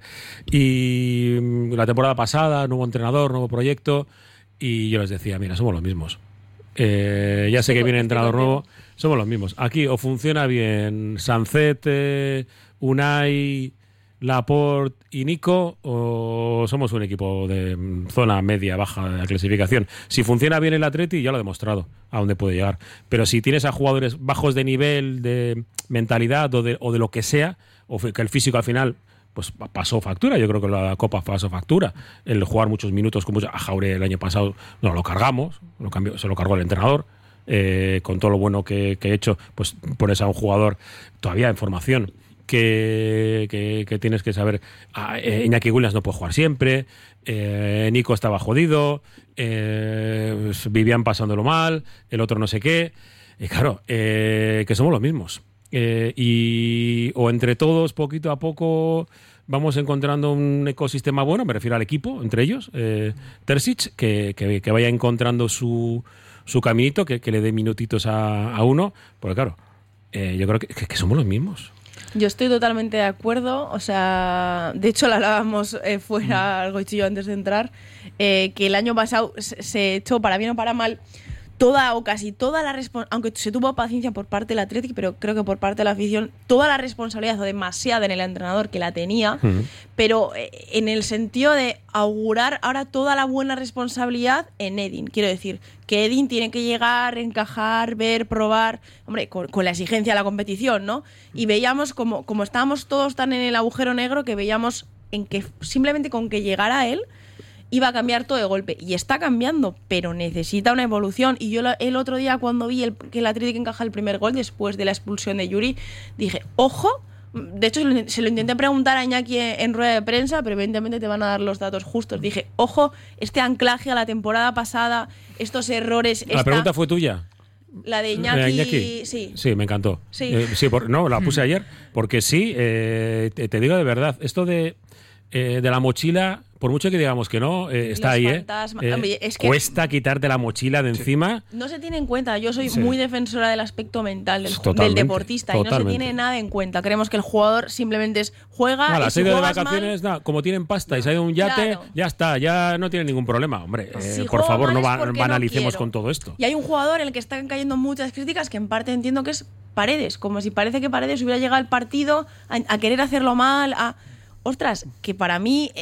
y la temporada pasada, nuevo entrenador, nuevo proyecto, y yo les decía, mira, somos los mismos. Ya sé que viene entrenador nuevo, somos los mismos. Aquí o funciona bien Sancet, Unai, Laporte y Nico, o somos un equipo de zona media, baja de la clasificación. Si funciona bien el Atleti, ya lo ha demostrado a dónde puede llegar. Pero si tienes a jugadores bajos de nivel, de mentalidad o de lo que sea, o que el físico al final pues pasó factura, yo creo que la Copa pasó factura. El jugar muchos minutos a Jaure el año pasado no lo cargamos, se lo cargó el entrenador. Con todo lo bueno que he hecho, pues pones a un jugador todavía en formación que tienes que saber. Iñaki Williams no puede jugar siempre, Nico estaba jodido, Vivian pasándolo mal, el otro no sé qué, y claro, que somos los mismos, o entre todos poquito a poco vamos encontrando un ecosistema bueno, me refiero al equipo, entre ellos, Terzic, que vaya encontrando su caminito, que le dé minutitos a uno, porque claro, yo creo que somos los mismos. Yo estoy totalmente de acuerdo, o sea, de hecho lo hablábamos fuera, algo y yo antes de entrar, que el año pasado se echó, para bien o para mal, toda o casi toda la responsabilidad, aunque se tuvo paciencia por parte del Athletic, pero creo que por parte de la afición, toda la responsabilidad, o demasiada en el entrenador, que la tenía, pero en el sentido de augurar ahora toda la buena responsabilidad en Edin. Quiero decir, que Edin tiene que llegar, encajar, ver, probar, hombre, con la exigencia de la competición, ¿no? Y veíamos como estábamos todos tan en el agujero negro, que veíamos en que simplemente con que llegara él iba a cambiar todo de golpe, y está cambiando, pero necesita una evolución. Y yo el otro día, cuando vi que el Athletic encaja el primer gol después de la expulsión de Yuri, dije, ojo. De hecho, se lo intenté preguntar a Iñaki en rueda de prensa, pero evidentemente te van a dar los datos justos. Dije, ojo, este anclaje a la temporada pasada, estos errores... La pregunta fue tuya. La de Iñaki, sí. Sí, me encantó. Sí, no, la puse ayer, porque sí, te digo de verdad, esto de la mochila, por mucho que digamos que no, está ahí, es que cuesta quitarte la mochila de encima. No se tiene en cuenta. Yo soy muy defensora del aspecto mental del deportista, y no se tiene nada en cuenta. Creemos que el jugador simplemente juega. La serie de vacaciones, como tienen pasta y se ha ido un yate, ya está, ya no tiene ningún problema. Hombre, por favor, no banalicemos con todo esto. Y hay un jugador en el que están cayendo muchas críticas, que en parte entiendo que es Paredes, como si parece que Paredes hubiera llegado al partido a querer hacerlo mal, ostras, que para mí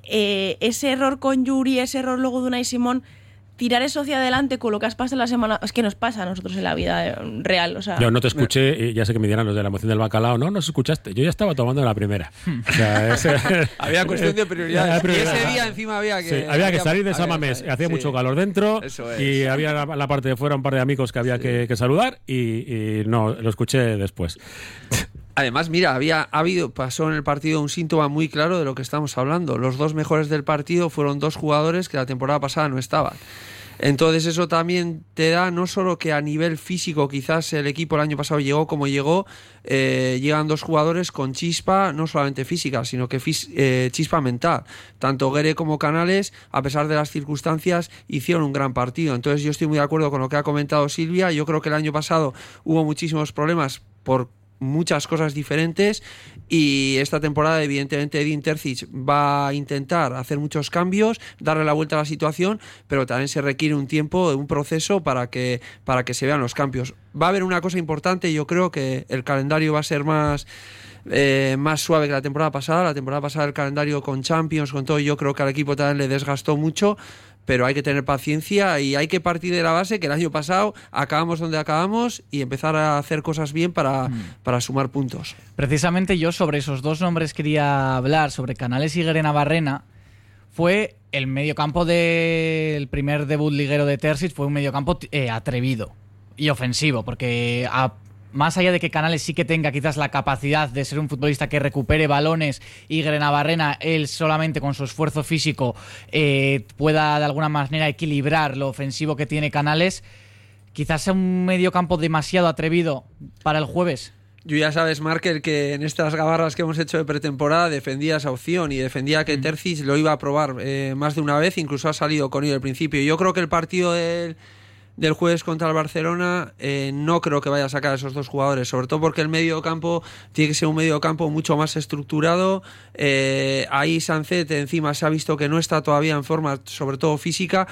ese error con Yuri, ese error luego de Unai Simón, tirar eso hacia adelante con lo que has pasado la semana, es que nos pasa a nosotros en la vida real. O sea, yo no te escuché, ya sé que me dirán los de la emoción del bacalao, no nos escuchaste, yo ya estaba tomando la primera. O sea, había cuestión de prioridades. Y ese día encima había que salir de San Mamés, hacía mucho calor dentro y había la parte de fuera un par de amigos que había que saludar y no, lo escuché después. Además, mira, pasó en el partido un síntoma muy claro de lo que estamos hablando. Los dos mejores del partido fueron dos jugadores que la temporada pasada no estaban. Entonces eso también te da, no solo que a nivel físico quizás el equipo el año pasado llegó como llegó, llegan dos jugadores con chispa, no solamente física, sino que chispa mental. Tanto Guerre como Canales, a pesar de las circunstancias, hicieron un gran partido. Entonces yo estoy muy de acuerdo con lo que ha comentado Silvia. Yo creo que el año pasado hubo muchísimos problemas por muchas cosas diferentes y esta temporada evidentemente Edin Terzic va a intentar hacer muchos cambios, darle la vuelta a la situación, pero también se requiere un tiempo, un proceso para que se vean los cambios. Va a haber una cosa importante, yo creo que el calendario va a ser más suave que la temporada pasada. La temporada pasada el calendario con Champions, con todo, yo creo que al equipo también le desgastó mucho, pero hay que tener paciencia y hay que partir de la base que el año pasado acabamos donde acabamos y empezar a hacer cosas bien para sumar puntos. Precisamente yo sobre esos dos nombres quería hablar, sobre Canales y Guerre Navarrena. Fue el mediocampo del primer debut liguero de Terzic, fue un mediocampo atrevido y ofensivo, porque más allá de que Canales sí que tenga quizás la capacidad de ser un futbolista que recupere balones y Guerre Navarrena, él solamente con su esfuerzo físico pueda de alguna manera equilibrar lo ofensivo que tiene Canales, quizás sea un mediocampo demasiado atrevido para el jueves. Yo ya sabes, Markel, que en estas gabarras que hemos hecho de pretemporada defendía esa opción y defendía que Terzic lo iba a probar más de una vez, incluso ha salido con ello al principio. Yo creo que el partido del jueves contra el Barcelona no creo que vaya a sacar a esos dos jugadores, sobre todo porque el medio campo tiene que ser un medio campo mucho más estructurado. Ahí Sancet encima se ha visto que no está todavía en forma, sobre todo física,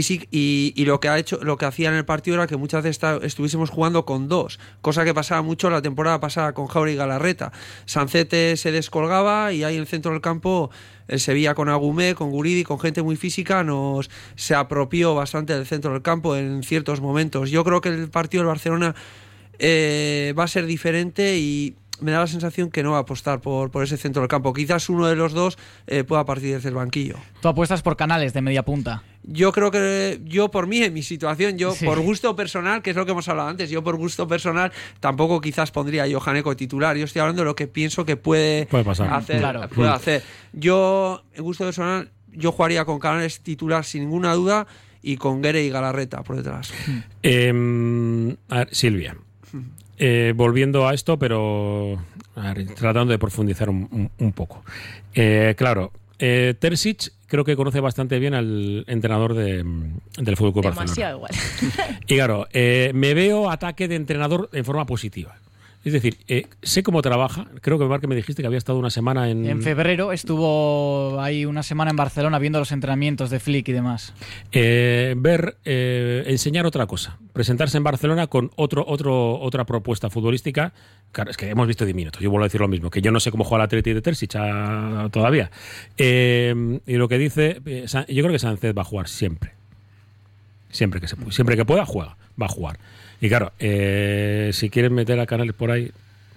y lo que hacía en el partido era que muchas veces estuviésemos jugando con dos, cosa que pasaba mucho la temporada pasada con Jauregui y Galarreta. Sancet se descolgaba y ahí en el centro del campo el Sevilla con Agumé, con Guridi, con gente muy física, se apropió bastante del centro del campo en ciertos momentos. Yo creo que el partido del Barcelona va a ser diferente y me da la sensación que no va a apostar por ese centro del campo. Quizás uno de los dos pueda partir desde el banquillo. ¿Tú apuestas por Canales de media punta? Yo creo que por mí, en mi situación, por gusto personal, que es lo que hemos hablado antes, yo por gusto personal tampoco quizás pondría a Johan Eko titular. Yo estoy hablando de lo que pienso que puede hacer. Claro. Puede hacer. Yo, en gusto personal, yo jugaría con Canales titular sin ninguna duda y con Guerre y Galarreta por detrás. A ver, Silvia. Volviendo a esto, pero tratando de profundizar un poco. Claro, Terzic creo que conoce bastante bien al entrenador del Fútbol Club Barcelona. Demasiado igual. Y claro, me veo ataque de entrenador en forma positiva. Es decir, sé cómo trabaja. Creo que me dijiste que había estado una semana en febrero estuvo ahí una semana en Barcelona viendo los entrenamientos de Flick y demás. Enseñar otra cosa. Presentarse en Barcelona con otra propuesta futbolística. Claro, es que hemos visto 10 minutos. Yo vuelvo a decir lo mismo, que yo no sé cómo juega el Atleti de Terzic todavía. Y lo que dice, yo creo que Sánchez va a jugar siempre. Siempre que se puede. Siempre que pueda, va a jugar. Y claro, si quieren meter a Canales por ahí,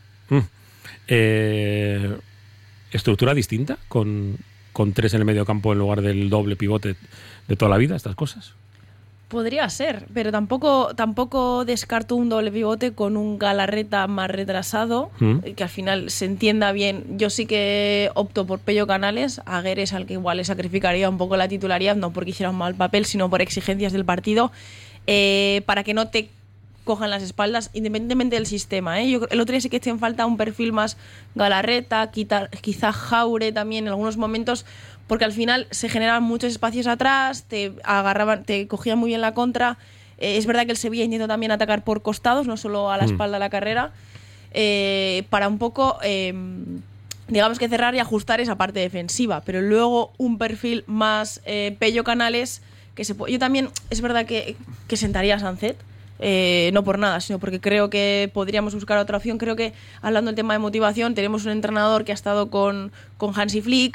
estructura distinta, con 3 en el medio campo en lugar del doble pivote de toda la vida, estas cosas. Podría ser, pero tampoco descarto un doble pivote con un Galarreta más retrasado, que al final se entienda bien. Yo sí que opto por Pello Canales. A Guerre es al que igual le sacrificaría un poco la titularidad, no porque hiciera un mal papel, sino por exigencias del partido, para que no te cojan las espaldas, independientemente del sistema. El otro día sí que eché en falta un perfil más Galarreta, quizá Jaure también en algunos momentos, porque al final se generaban muchos espacios atrás, te cogían muy bien la contra. Es verdad que el Sevilla intentó también atacar por costados, no solo a la espalda de la carrera, para un poco, digamos que cerrar y ajustar esa parte defensiva, pero luego un perfil más Pello Canales, yo también, es verdad que sentaría a Sancet, no por nada, sino porque creo que podríamos buscar otra opción. Creo que, hablando del tema de motivación, tenemos un entrenador que ha estado con Hansi Flick,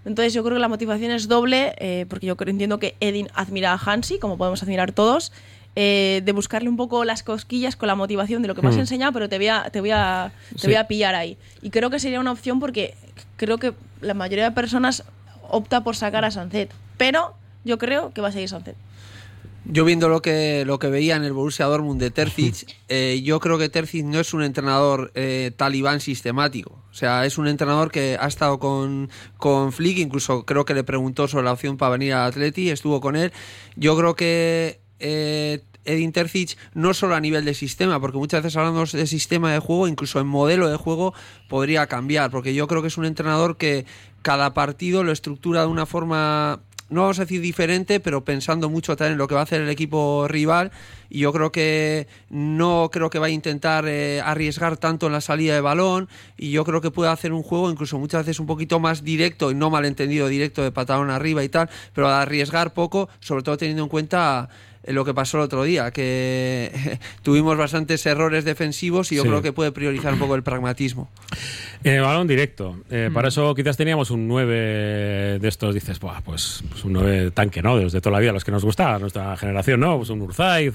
Entonces yo creo que la motivación es doble, porque yo entiendo que Edin admira a Hansi, como podemos admirar todos, de buscarle un poco las cosquillas con la motivación de lo que me has enseñado, pero te voy a pillar ahí. Y creo que sería una opción porque creo que la mayoría de personas opta por sacar a Sancet, pero yo creo que va a seguir Sancet. Yo viendo lo que veía en el Borussia Dortmund de Terzic, yo creo que Terzic no es un entrenador talibán sistemático. O sea, es un entrenador que ha estado con Flick, incluso creo que le preguntó sobre la opción para venir al Atleti, estuvo con él. Yo creo que Edin Terzic, no solo a nivel de sistema, porque muchas veces hablamos de sistema de juego, incluso en modelo de juego podría cambiar, porque yo creo que es un entrenador que cada partido lo estructura de una forma, no vamos a decir diferente, pero pensando mucho también en lo que va a hacer el equipo rival, y yo creo que no creo que va a intentar arriesgar tanto en la salida de balón, y yo creo que puede hacer un juego incluso muchas veces un poquito más directo, y no malentendido directo de patadón arriba y tal, pero a arriesgar poco, sobre todo teniendo en cuenta lo que pasó el otro día, que tuvimos bastantes errores defensivos y yo creo que puede priorizar un poco el pragmatismo. Balón directo. Para eso quizás teníamos un 9 de estos, dices, pues un 9 tanque, ¿no? De los de toda la vida, los que nos gustaba, nuestra generación, ¿no? Pues un Urzaiz,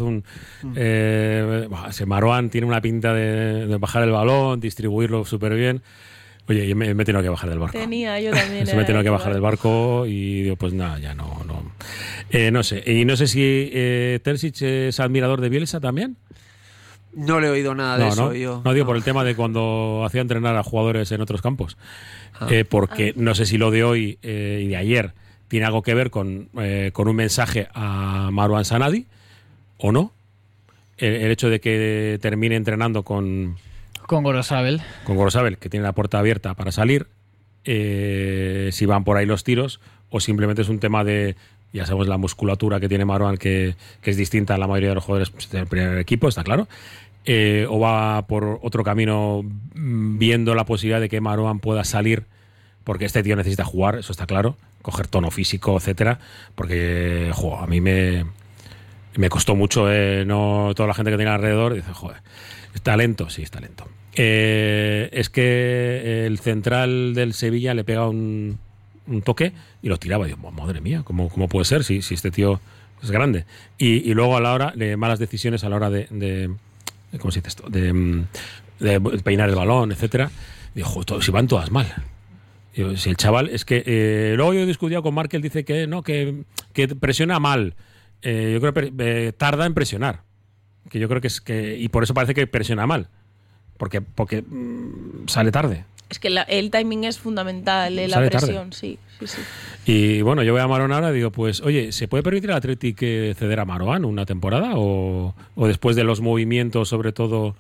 ese Marouane tiene una pinta de bajar el balón, distribuirlo súper bien. Oye, y me he tenido que bajar del barco. Tenía, yo también. Me he tenido que bajar del barco y digo, pues nada, ya no. No sé. Y no sé si Terzic es admirador de Bielsa también. No le he oído nada de eso. Yo. No, digo por el tema de cuando hacía entrenar a jugadores en otros campos. Porque no sé si lo de hoy y de ayer tiene algo que ver con un mensaje a Marouane Sanadi o no. El hecho de que termine entrenando con Gorosabel. Con Gorosabel, que tiene la puerta abierta para salir, si van por ahí los tiros, o simplemente es un tema de, ya sabemos la musculatura que tiene Marouane, que es distinta a la mayoría de los jugadores del primer equipo, está claro, o va por otro camino viendo la posibilidad de que Marouane pueda salir, porque este tío necesita jugar, eso está claro, coger tono físico, etcétera, porque a mí me costó mucho, no toda la gente que tiene alrededor dice, joder, ¿está lento? Sí, está lento. Es que el central del Sevilla le pega un toque y lo tiraba. Y digo, madre mía, ¿cómo puede ser si este tío es grande? Y luego a la hora de malas decisiones a la hora de ¿cómo se dice esto? De peinar el balón, etcétera. Digo, si van todas mal. Digo, si el chaval es que luego yo he discutido con Markel, dice que no, que presiona mal. Yo creo que tarda en presionar. Que yo creo que es que, y por eso parece que presiona mal, porque sale tarde. Es que el timing es fundamental, la presión, sí. Y bueno, yo voy a Marouane ahora y digo, pues oye, ¿se puede permitir al Athletic ceder a Marouane una temporada? O después de los movimientos, sobre todo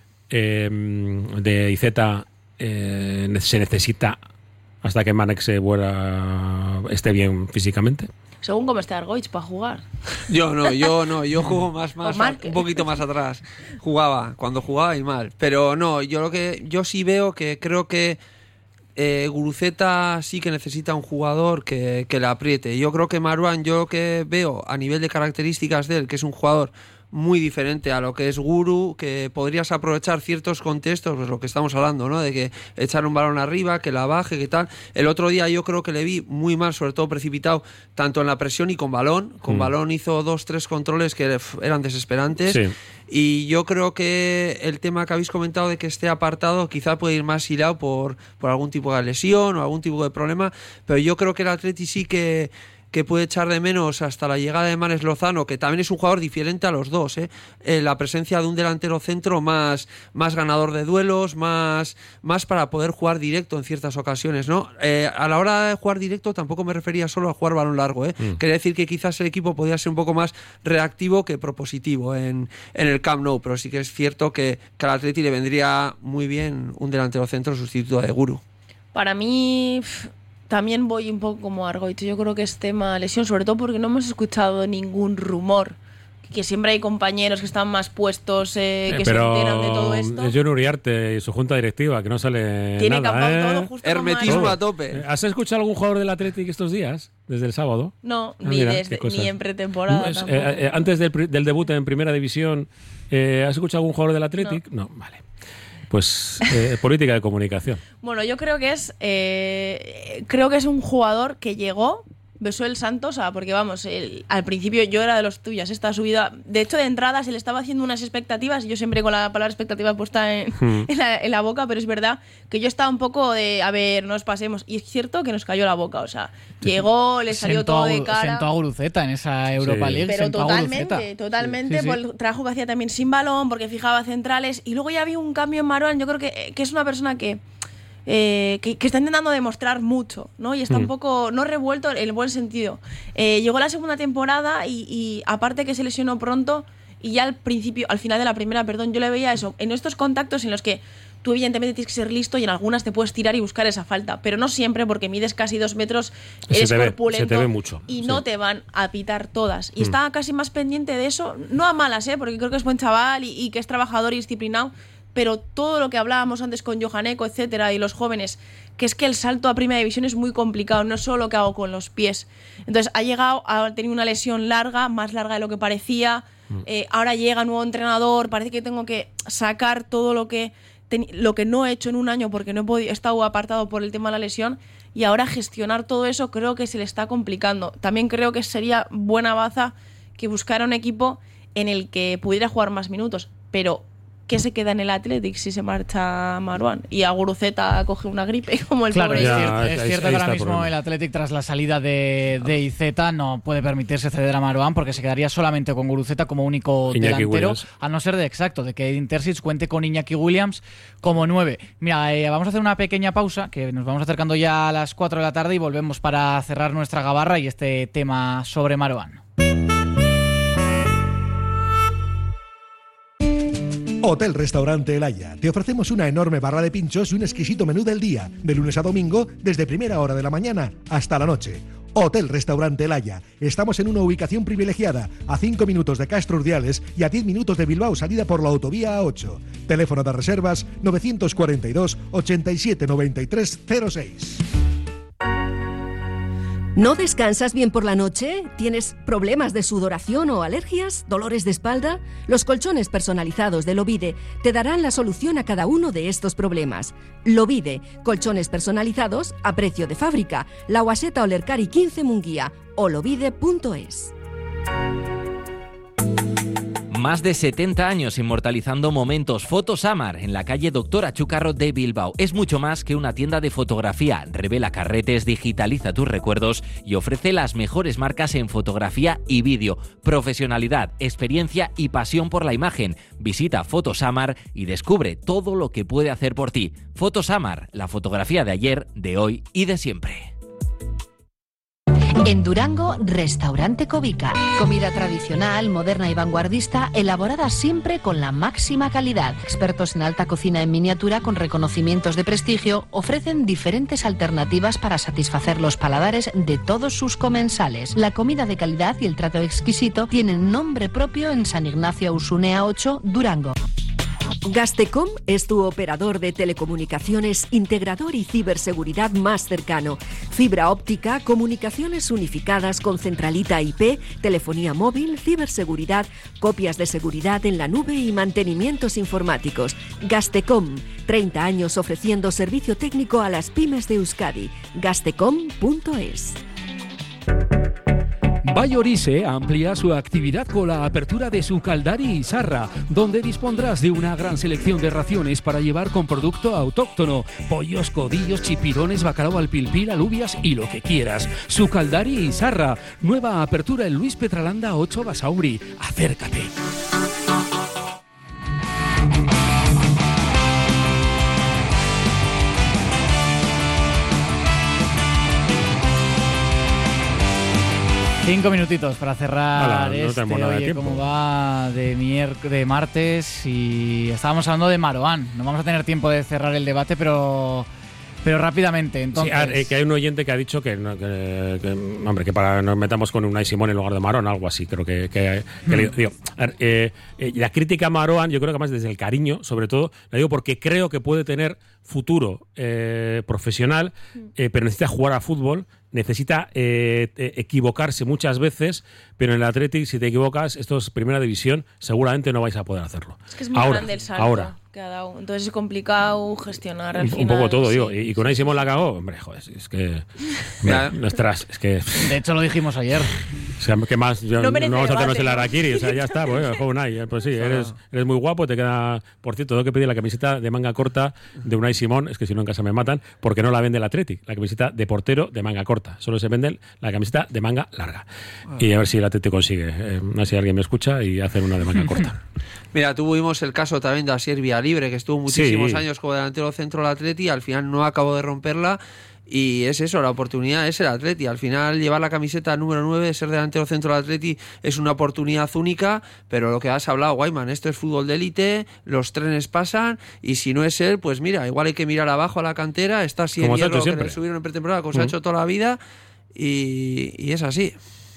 de Iceta, se necesita hasta que Manek esté bien físicamente? Según cómo esté Argoich para jugar. Yo juego más un poquito más atrás. Cuando jugaba y mal. Pero no, yo sí veo que creo que Guruceta sí que necesita un jugador que le apriete. Yo creo que Marouane, yo lo que veo a nivel de características de él, que es un jugador muy diferente a lo que es Guru, que podrías aprovechar ciertos contextos, pues lo que estamos hablando, ¿no? De que echar un balón arriba, que la baje, que tal. El otro día yo creo que le vi muy mal, sobre todo precipitado, tanto en la presión y con balón. Con balón hizo 2-3 controles que eran desesperantes. Sí. Y yo creo que el tema que habéis comentado de que esté apartado quizá puede ir más hilado por algún tipo de lesión o algún tipo de problema, pero yo creo que el Atleti sí que puede echar de menos hasta la llegada de Manes Lozano, que también es un jugador diferente a los dos, la presencia de un delantero centro más ganador de duelos, más para poder jugar directo en ciertas ocasiones, ¿no? A la hora de jugar directo tampoco me refería solo a jugar balón largo, Quería decir que quizás el equipo podía ser un poco más reactivo que propositivo en el Camp Nou, pero sí que es cierto que al Atleti le vendría muy bien un delantero centro sustituto de Guru. Para mí también voy un poco como Argoich. Yo creo que es tema lesión, sobre todo porque no hemos escuchado ningún rumor. Que siempre hay compañeros que están más puestos, que se enteran de todo esto. Es Jon Uriarte y su junta directiva, que no sale tiene nada. Todo justo hermetismo a tope. ¿Has escuchado algún jugador del Athletic estos días? Desde el sábado. No, ni en pretemporada. Antes del debut en Primera División, ¿has escuchado algún jugador del Athletic? No, vale. política de comunicación. Bueno, yo creo que es un jugador que llegó, besó el santo, o sea, porque vamos, al principio yo era de los tuyas, esta subida, de hecho de entrada se le estaba haciendo unas expectativas, y yo siempre con la palabra expectativa puesta en la boca, pero es verdad que yo estaba un poco de, a ver, no os pasemos, y es cierto que nos cayó la boca, o sea, llegó, le salió todo de cara. Sentó a Guruceta en esa Europa League, pero totalmente, por el trabajo que hacía también sin balón, porque fijaba centrales, y luego ya había un cambio en Marouane. Yo creo que es una persona que está intentando demostrar mucho, ¿no? Y está un poco, no revuelto en el buen sentido. Llegó la segunda temporada y aparte que se lesionó pronto, y ya al final de la primera, yo le veía eso, en estos contactos en los que tú evidentemente tienes que ser listo y en algunas te puedes tirar y buscar esa falta, pero no siempre, porque mides casi 2 metros, eres corpulento, se te ve mucho, y no te van a pitar todas. Y estaba casi más pendiente de eso, no a malas, porque creo que es buen chaval y que es trabajador y disciplinado, pero todo lo que hablábamos antes con Johaneko, etcétera, y los jóvenes, que es que el salto a primera división es muy complicado, no es solo lo que hago con los pies. Entonces ha tenido una lesión larga, más larga de lo que parecía, ahora llega nuevo entrenador, parece que tengo que sacar todo lo que no he hecho en un año porque no he estado apartado por el tema de la lesión, y ahora gestionar todo eso creo que se le está complicando. También creo que sería buena baza que buscara un equipo en el que pudiera jugar más minutos, pero ¿qué se queda en el Athletic si se marcha Marouane? Y a Guruceta coge una gripe como el pobre. Es cierto que ahora mismo el Athletic, tras la salida de IZ, no puede permitirse ceder a Marouane porque se quedaría solamente con Guruceta como único Iñaki delantero, Williams. a no ser de que Edin Terzic cuente con Iñaki Williams como 9. Mira, vamos a hacer una pequeña pausa, que nos vamos acercando ya a las 4 de la tarde, y volvemos para cerrar nuestra gabarra y este tema sobre Marouane. Hotel Restaurante El Haya. Te ofrecemos una enorme barra de pinchos y un exquisito menú del día, de lunes a domingo, desde primera hora de la mañana hasta la noche. Hotel Restaurante El Haya. Estamos en una ubicación privilegiada, a 5 minutos de Castro Urdiales y a 10 minutos de Bilbao, salida por la autovía A8. Teléfono de reservas 942 87 93 06. ¿No descansas bien por la noche? ¿Tienes problemas de sudoración o alergias? ¿Dolores de espalda? Los colchones personalizados de Lovide te darán la solución a cada uno de estos problemas. Lovide, colchones personalizados a precio de fábrica. La Guaseta Olercari 15 Munguía o lovide.es. Más de 70 años inmortalizando momentos. Fotosamar, en la calle Doctor Achúcarro de Bilbao. Es mucho más que una tienda de fotografía. Revela carretes, digitaliza tus recuerdos y ofrece las mejores marcas en fotografía y vídeo. Profesionalidad, experiencia y pasión por la imagen. Visita Fotosamar y descubre todo lo que puede hacer por ti. Fotosamar, la fotografía de ayer, de hoy y de siempre. En Durango, Restaurante Cobica. Comida tradicional, moderna y vanguardista, elaborada siempre con la máxima calidad. Expertos en alta cocina en miniatura con reconocimientos de prestigio ofrecen diferentes alternativas para satisfacer los paladares de todos sus comensales. La comida de calidad y el trato exquisito tienen nombre propio en San Ignacio Ausunea 8, Durango. Gastecom es tu operador de telecomunicaciones, integrador y ciberseguridad más cercano. Fibra óptica, comunicaciones unificadas con centralita IP, telefonía móvil, ciberseguridad, copias de seguridad en la nube y mantenimientos informáticos. Gastecom, 30 años ofreciendo servicio técnico a las pymes de Euskadi. Gastecom.es. Vallorise amplía su actividad con la apertura de su Caldari y Sarra, donde dispondrás de una gran selección de raciones para llevar con producto autóctono: pollos, codillos, chipirones, bacalao al pilpil, alubias y lo que quieras. Su Caldari y Sarra, nueva apertura en Luis Petralanda 8 Basauri. Acércate. Cinco minutitos para cerrar Oye, cómo va de martes, y estábamos hablando de Marouane. No vamos a tener tiempo de cerrar el debate, pero rápidamente. Entonces, sí, que hay un oyente que ha dicho que para nos metamos con Unai Simón en lugar de Marouane, algo así, creo que digo, la crítica a Marouane, yo creo que más desde el cariño, sobre todo, la digo porque creo que puede tener futuro profesional, pero necesita jugar a fútbol, necesita equivocarse muchas veces, pero en el Athletic, si te equivocas, esto es primera división, seguramente no vais a poder hacerlo. Es que es muy grande el salto que ha dado. Entonces es complicado gestionar al final. Un poco todo, sí, digo. Y con Unai Simón la cagó. Hombre, joder, es que... nuestras, es que... De hecho, lo dijimos ayer. O sea, ¿qué más? No vamos a hacernos el harakiri. O sea, ya está. Pues, Unai, pues sí, eres muy guapo. Te queda... Por cierto, tengo que pedir la camiseta de manga corta de Unai Simón. Es que si no en casa me matan. Porque no la vende el Athletic. La camiseta de portero de manga corta. Solo se vende la camiseta de manga larga. Y a ver si el Athletic consigue. A ver si alguien me escucha y hacer una de manga corta. Mira, tuvimos el caso también de Asier Villalibre, que estuvo muchísimos años como delantero centro del Atleti, al final no acabó de romperla, y es eso, la oportunidad es el Atleti. Al final llevar la camiseta número 9, de ser delantero centro del Atleti, es una oportunidad única, pero lo que has hablado, Guayman, esto es fútbol de élite, los trenes pasan, y si no es él, pues mira, igual hay que mirar abajo a la cantera, está así en hierro, que le subieron en pretemporada, como se ha hecho toda la vida, y es así.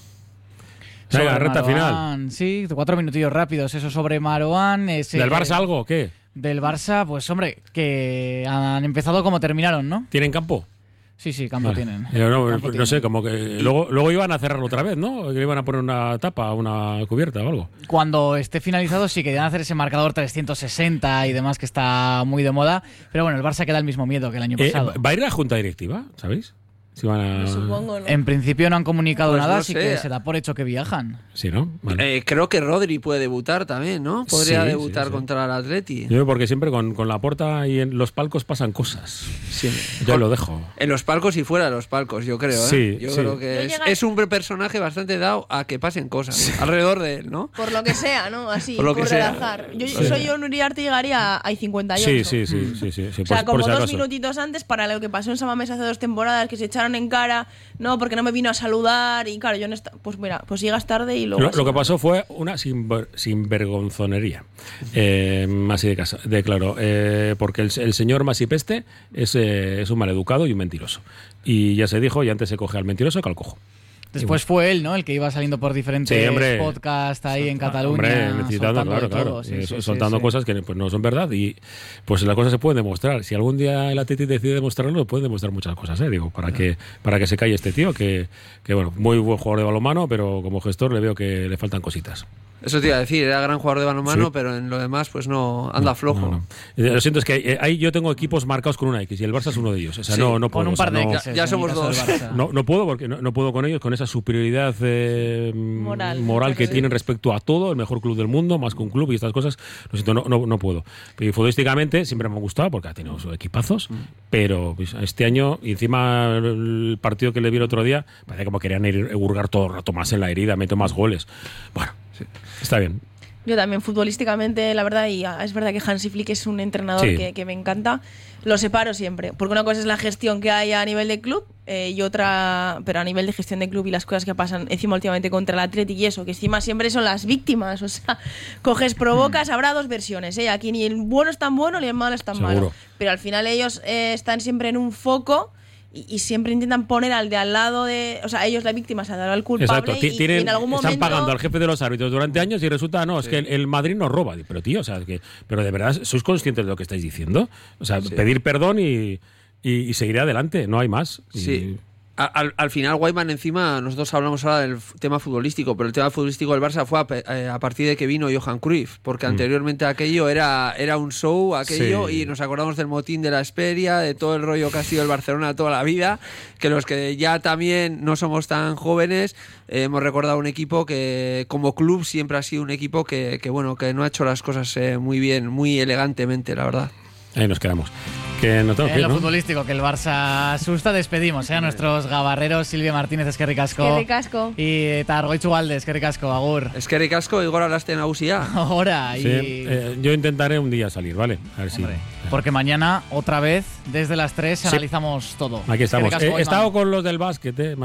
Venga, recta final. Sí, 4 minutillos rápidos. Eso sobre Marouane. ¿Del Barça algo o qué? Del Barça, pues hombre, que han empezado como terminaron, ¿no? ¿Tienen campo? Sí, campo tienen. No sé, como que luego iban a cerrarlo otra vez, ¿no? Que iban a poner una tapa, una cubierta o algo. Cuando esté finalizado sí que van a hacer ese marcador 360 y demás, que está muy de moda. Pero bueno, el Barça queda el mismo miedo que el año pasado. ¿Va a ir la junta directiva, sabéis? Si van a... Supongo, ¿no? En principio no han comunicado Pues nada, no así sé. que se da por hecho que viajan. Sí, ¿no? Vale. Creo que Rodri puede debutar también, ¿no? Podría Sí, debutar sí. contra el Atleti. Yo porque siempre con la puerta y en los palcos pasan cosas. Sí. Yo lo dejo. En los palcos y fuera de los palcos, yo creo. Sí, yo sí. creo que es un personaje bastante dado a que pasen cosas alrededor de él, ¿no? Por lo que sea, ¿no? Así, Por lo que por sea. azar. Yo soy un Uriarte y llegaría a 58. Sí. O sea, como 2 minutitos antes para lo que pasó en Samamés hace 2 temporadas, que se echaron en cara, no, porque no me vino a saludar, y claro, yo no pues mira, pues llegas tarde y luego... Lo que pasó fue una sinvergonzonería. Así de claro. Porque el señor Masipeste es un maleducado y un mentiroso. Y ya se dijo, y antes se coge al mentiroso que al cojo. Después fue él, ¿no? El que iba saliendo por diferentes podcasts ahí en Cataluña. Hombre, necesitando, claro. Soltando cosas que pues, no son verdad, y pues las cosas se pueden demostrar. Si algún día el Atleti decide demostrarlo, puede demostrar muchas cosas, digo, para que se calle este tío, que bueno, muy buen jugador de balonmano, pero como gestor le veo que le faltan cositas. Eso te iba a decir, era gran jugador de balonmano, Sí. pero en lo demás pues no anda flojo. No. Lo siento, es que ahí yo tengo equipos marcados con una X y el Barça es uno de ellos. O sea, Sí, no puedo. Con un par de X's. Ya somos dos. No puedo, porque no puedo con ellos, con esa superioridad moral que tienen respecto a todo, el mejor club del mundo, más que un club y estas cosas. Lo siento, no puedo. Y futbolísticamente siempre me ha gustado porque ha tenido sus equipazos, pero pues, este año, y encima el partido que le vi el otro día, parece como querían hurgar todo el rato más en la herida, meto más goles. Bueno, está bien. Yo también, futbolísticamente, la verdad, y es verdad que Hansi Flick es un entrenador Sí. que me encanta, lo separo siempre, porque una cosa es la gestión que hay a nivel de club y otra, pero a nivel de gestión de club y las cosas que pasan encima últimamente contra el Athletic y eso, que encima siempre son las víctimas, o sea, provocas, habrá 2 versiones, aquí ni el bueno es tan bueno ni el malo es tan Seguro. malo, pero al final ellos están siempre en un foco. Y siempre intentan poner al de al lado de... O sea, ellos la víctima se ha dado al culpable. Exacto. y en algún momento... Están pagando al jefe de los árbitros durante años y resulta, es que el Madrid nos roba. Pero tío, o sea, pero de verdad, ¿sois conscientes de lo que estáis diciendo? O sea, pedir perdón y seguir adelante, no hay más. Sí. Al final, Guayman, encima, nosotros hablamos ahora del tema futbolístico, pero el tema futbolístico del Barça fue a partir de que vino Johan Cruyff, porque anteriormente aquello era un show, y nos acordamos del motín de la Esperia, de todo el rollo que ha sido el Barcelona toda la vida, que los que ya también no somos tan jóvenes, hemos recordado un equipo que como club siempre ha sido un equipo que no ha hecho las cosas muy bien, muy elegantemente, la verdad. Ahí nos quedamos. Que no tengo en que lo ¿no? futbolístico, que el Barça asusta, despedimos a nuestros gabarreros. Silvia Martínez, eskerrik asko. Eskerrik asko. Y Argoitz Ugalde, eskerrik asko, agur. Eskerrik asko, Igor Alaste nagusia. Ahora, Sí, yo intentaré un día salir, ¿vale? A ver si... Porque mañana, otra vez, desde las 3, analizamos todo. Aquí estamos. Eskerrik asko, He estado Iman. con los del básquet,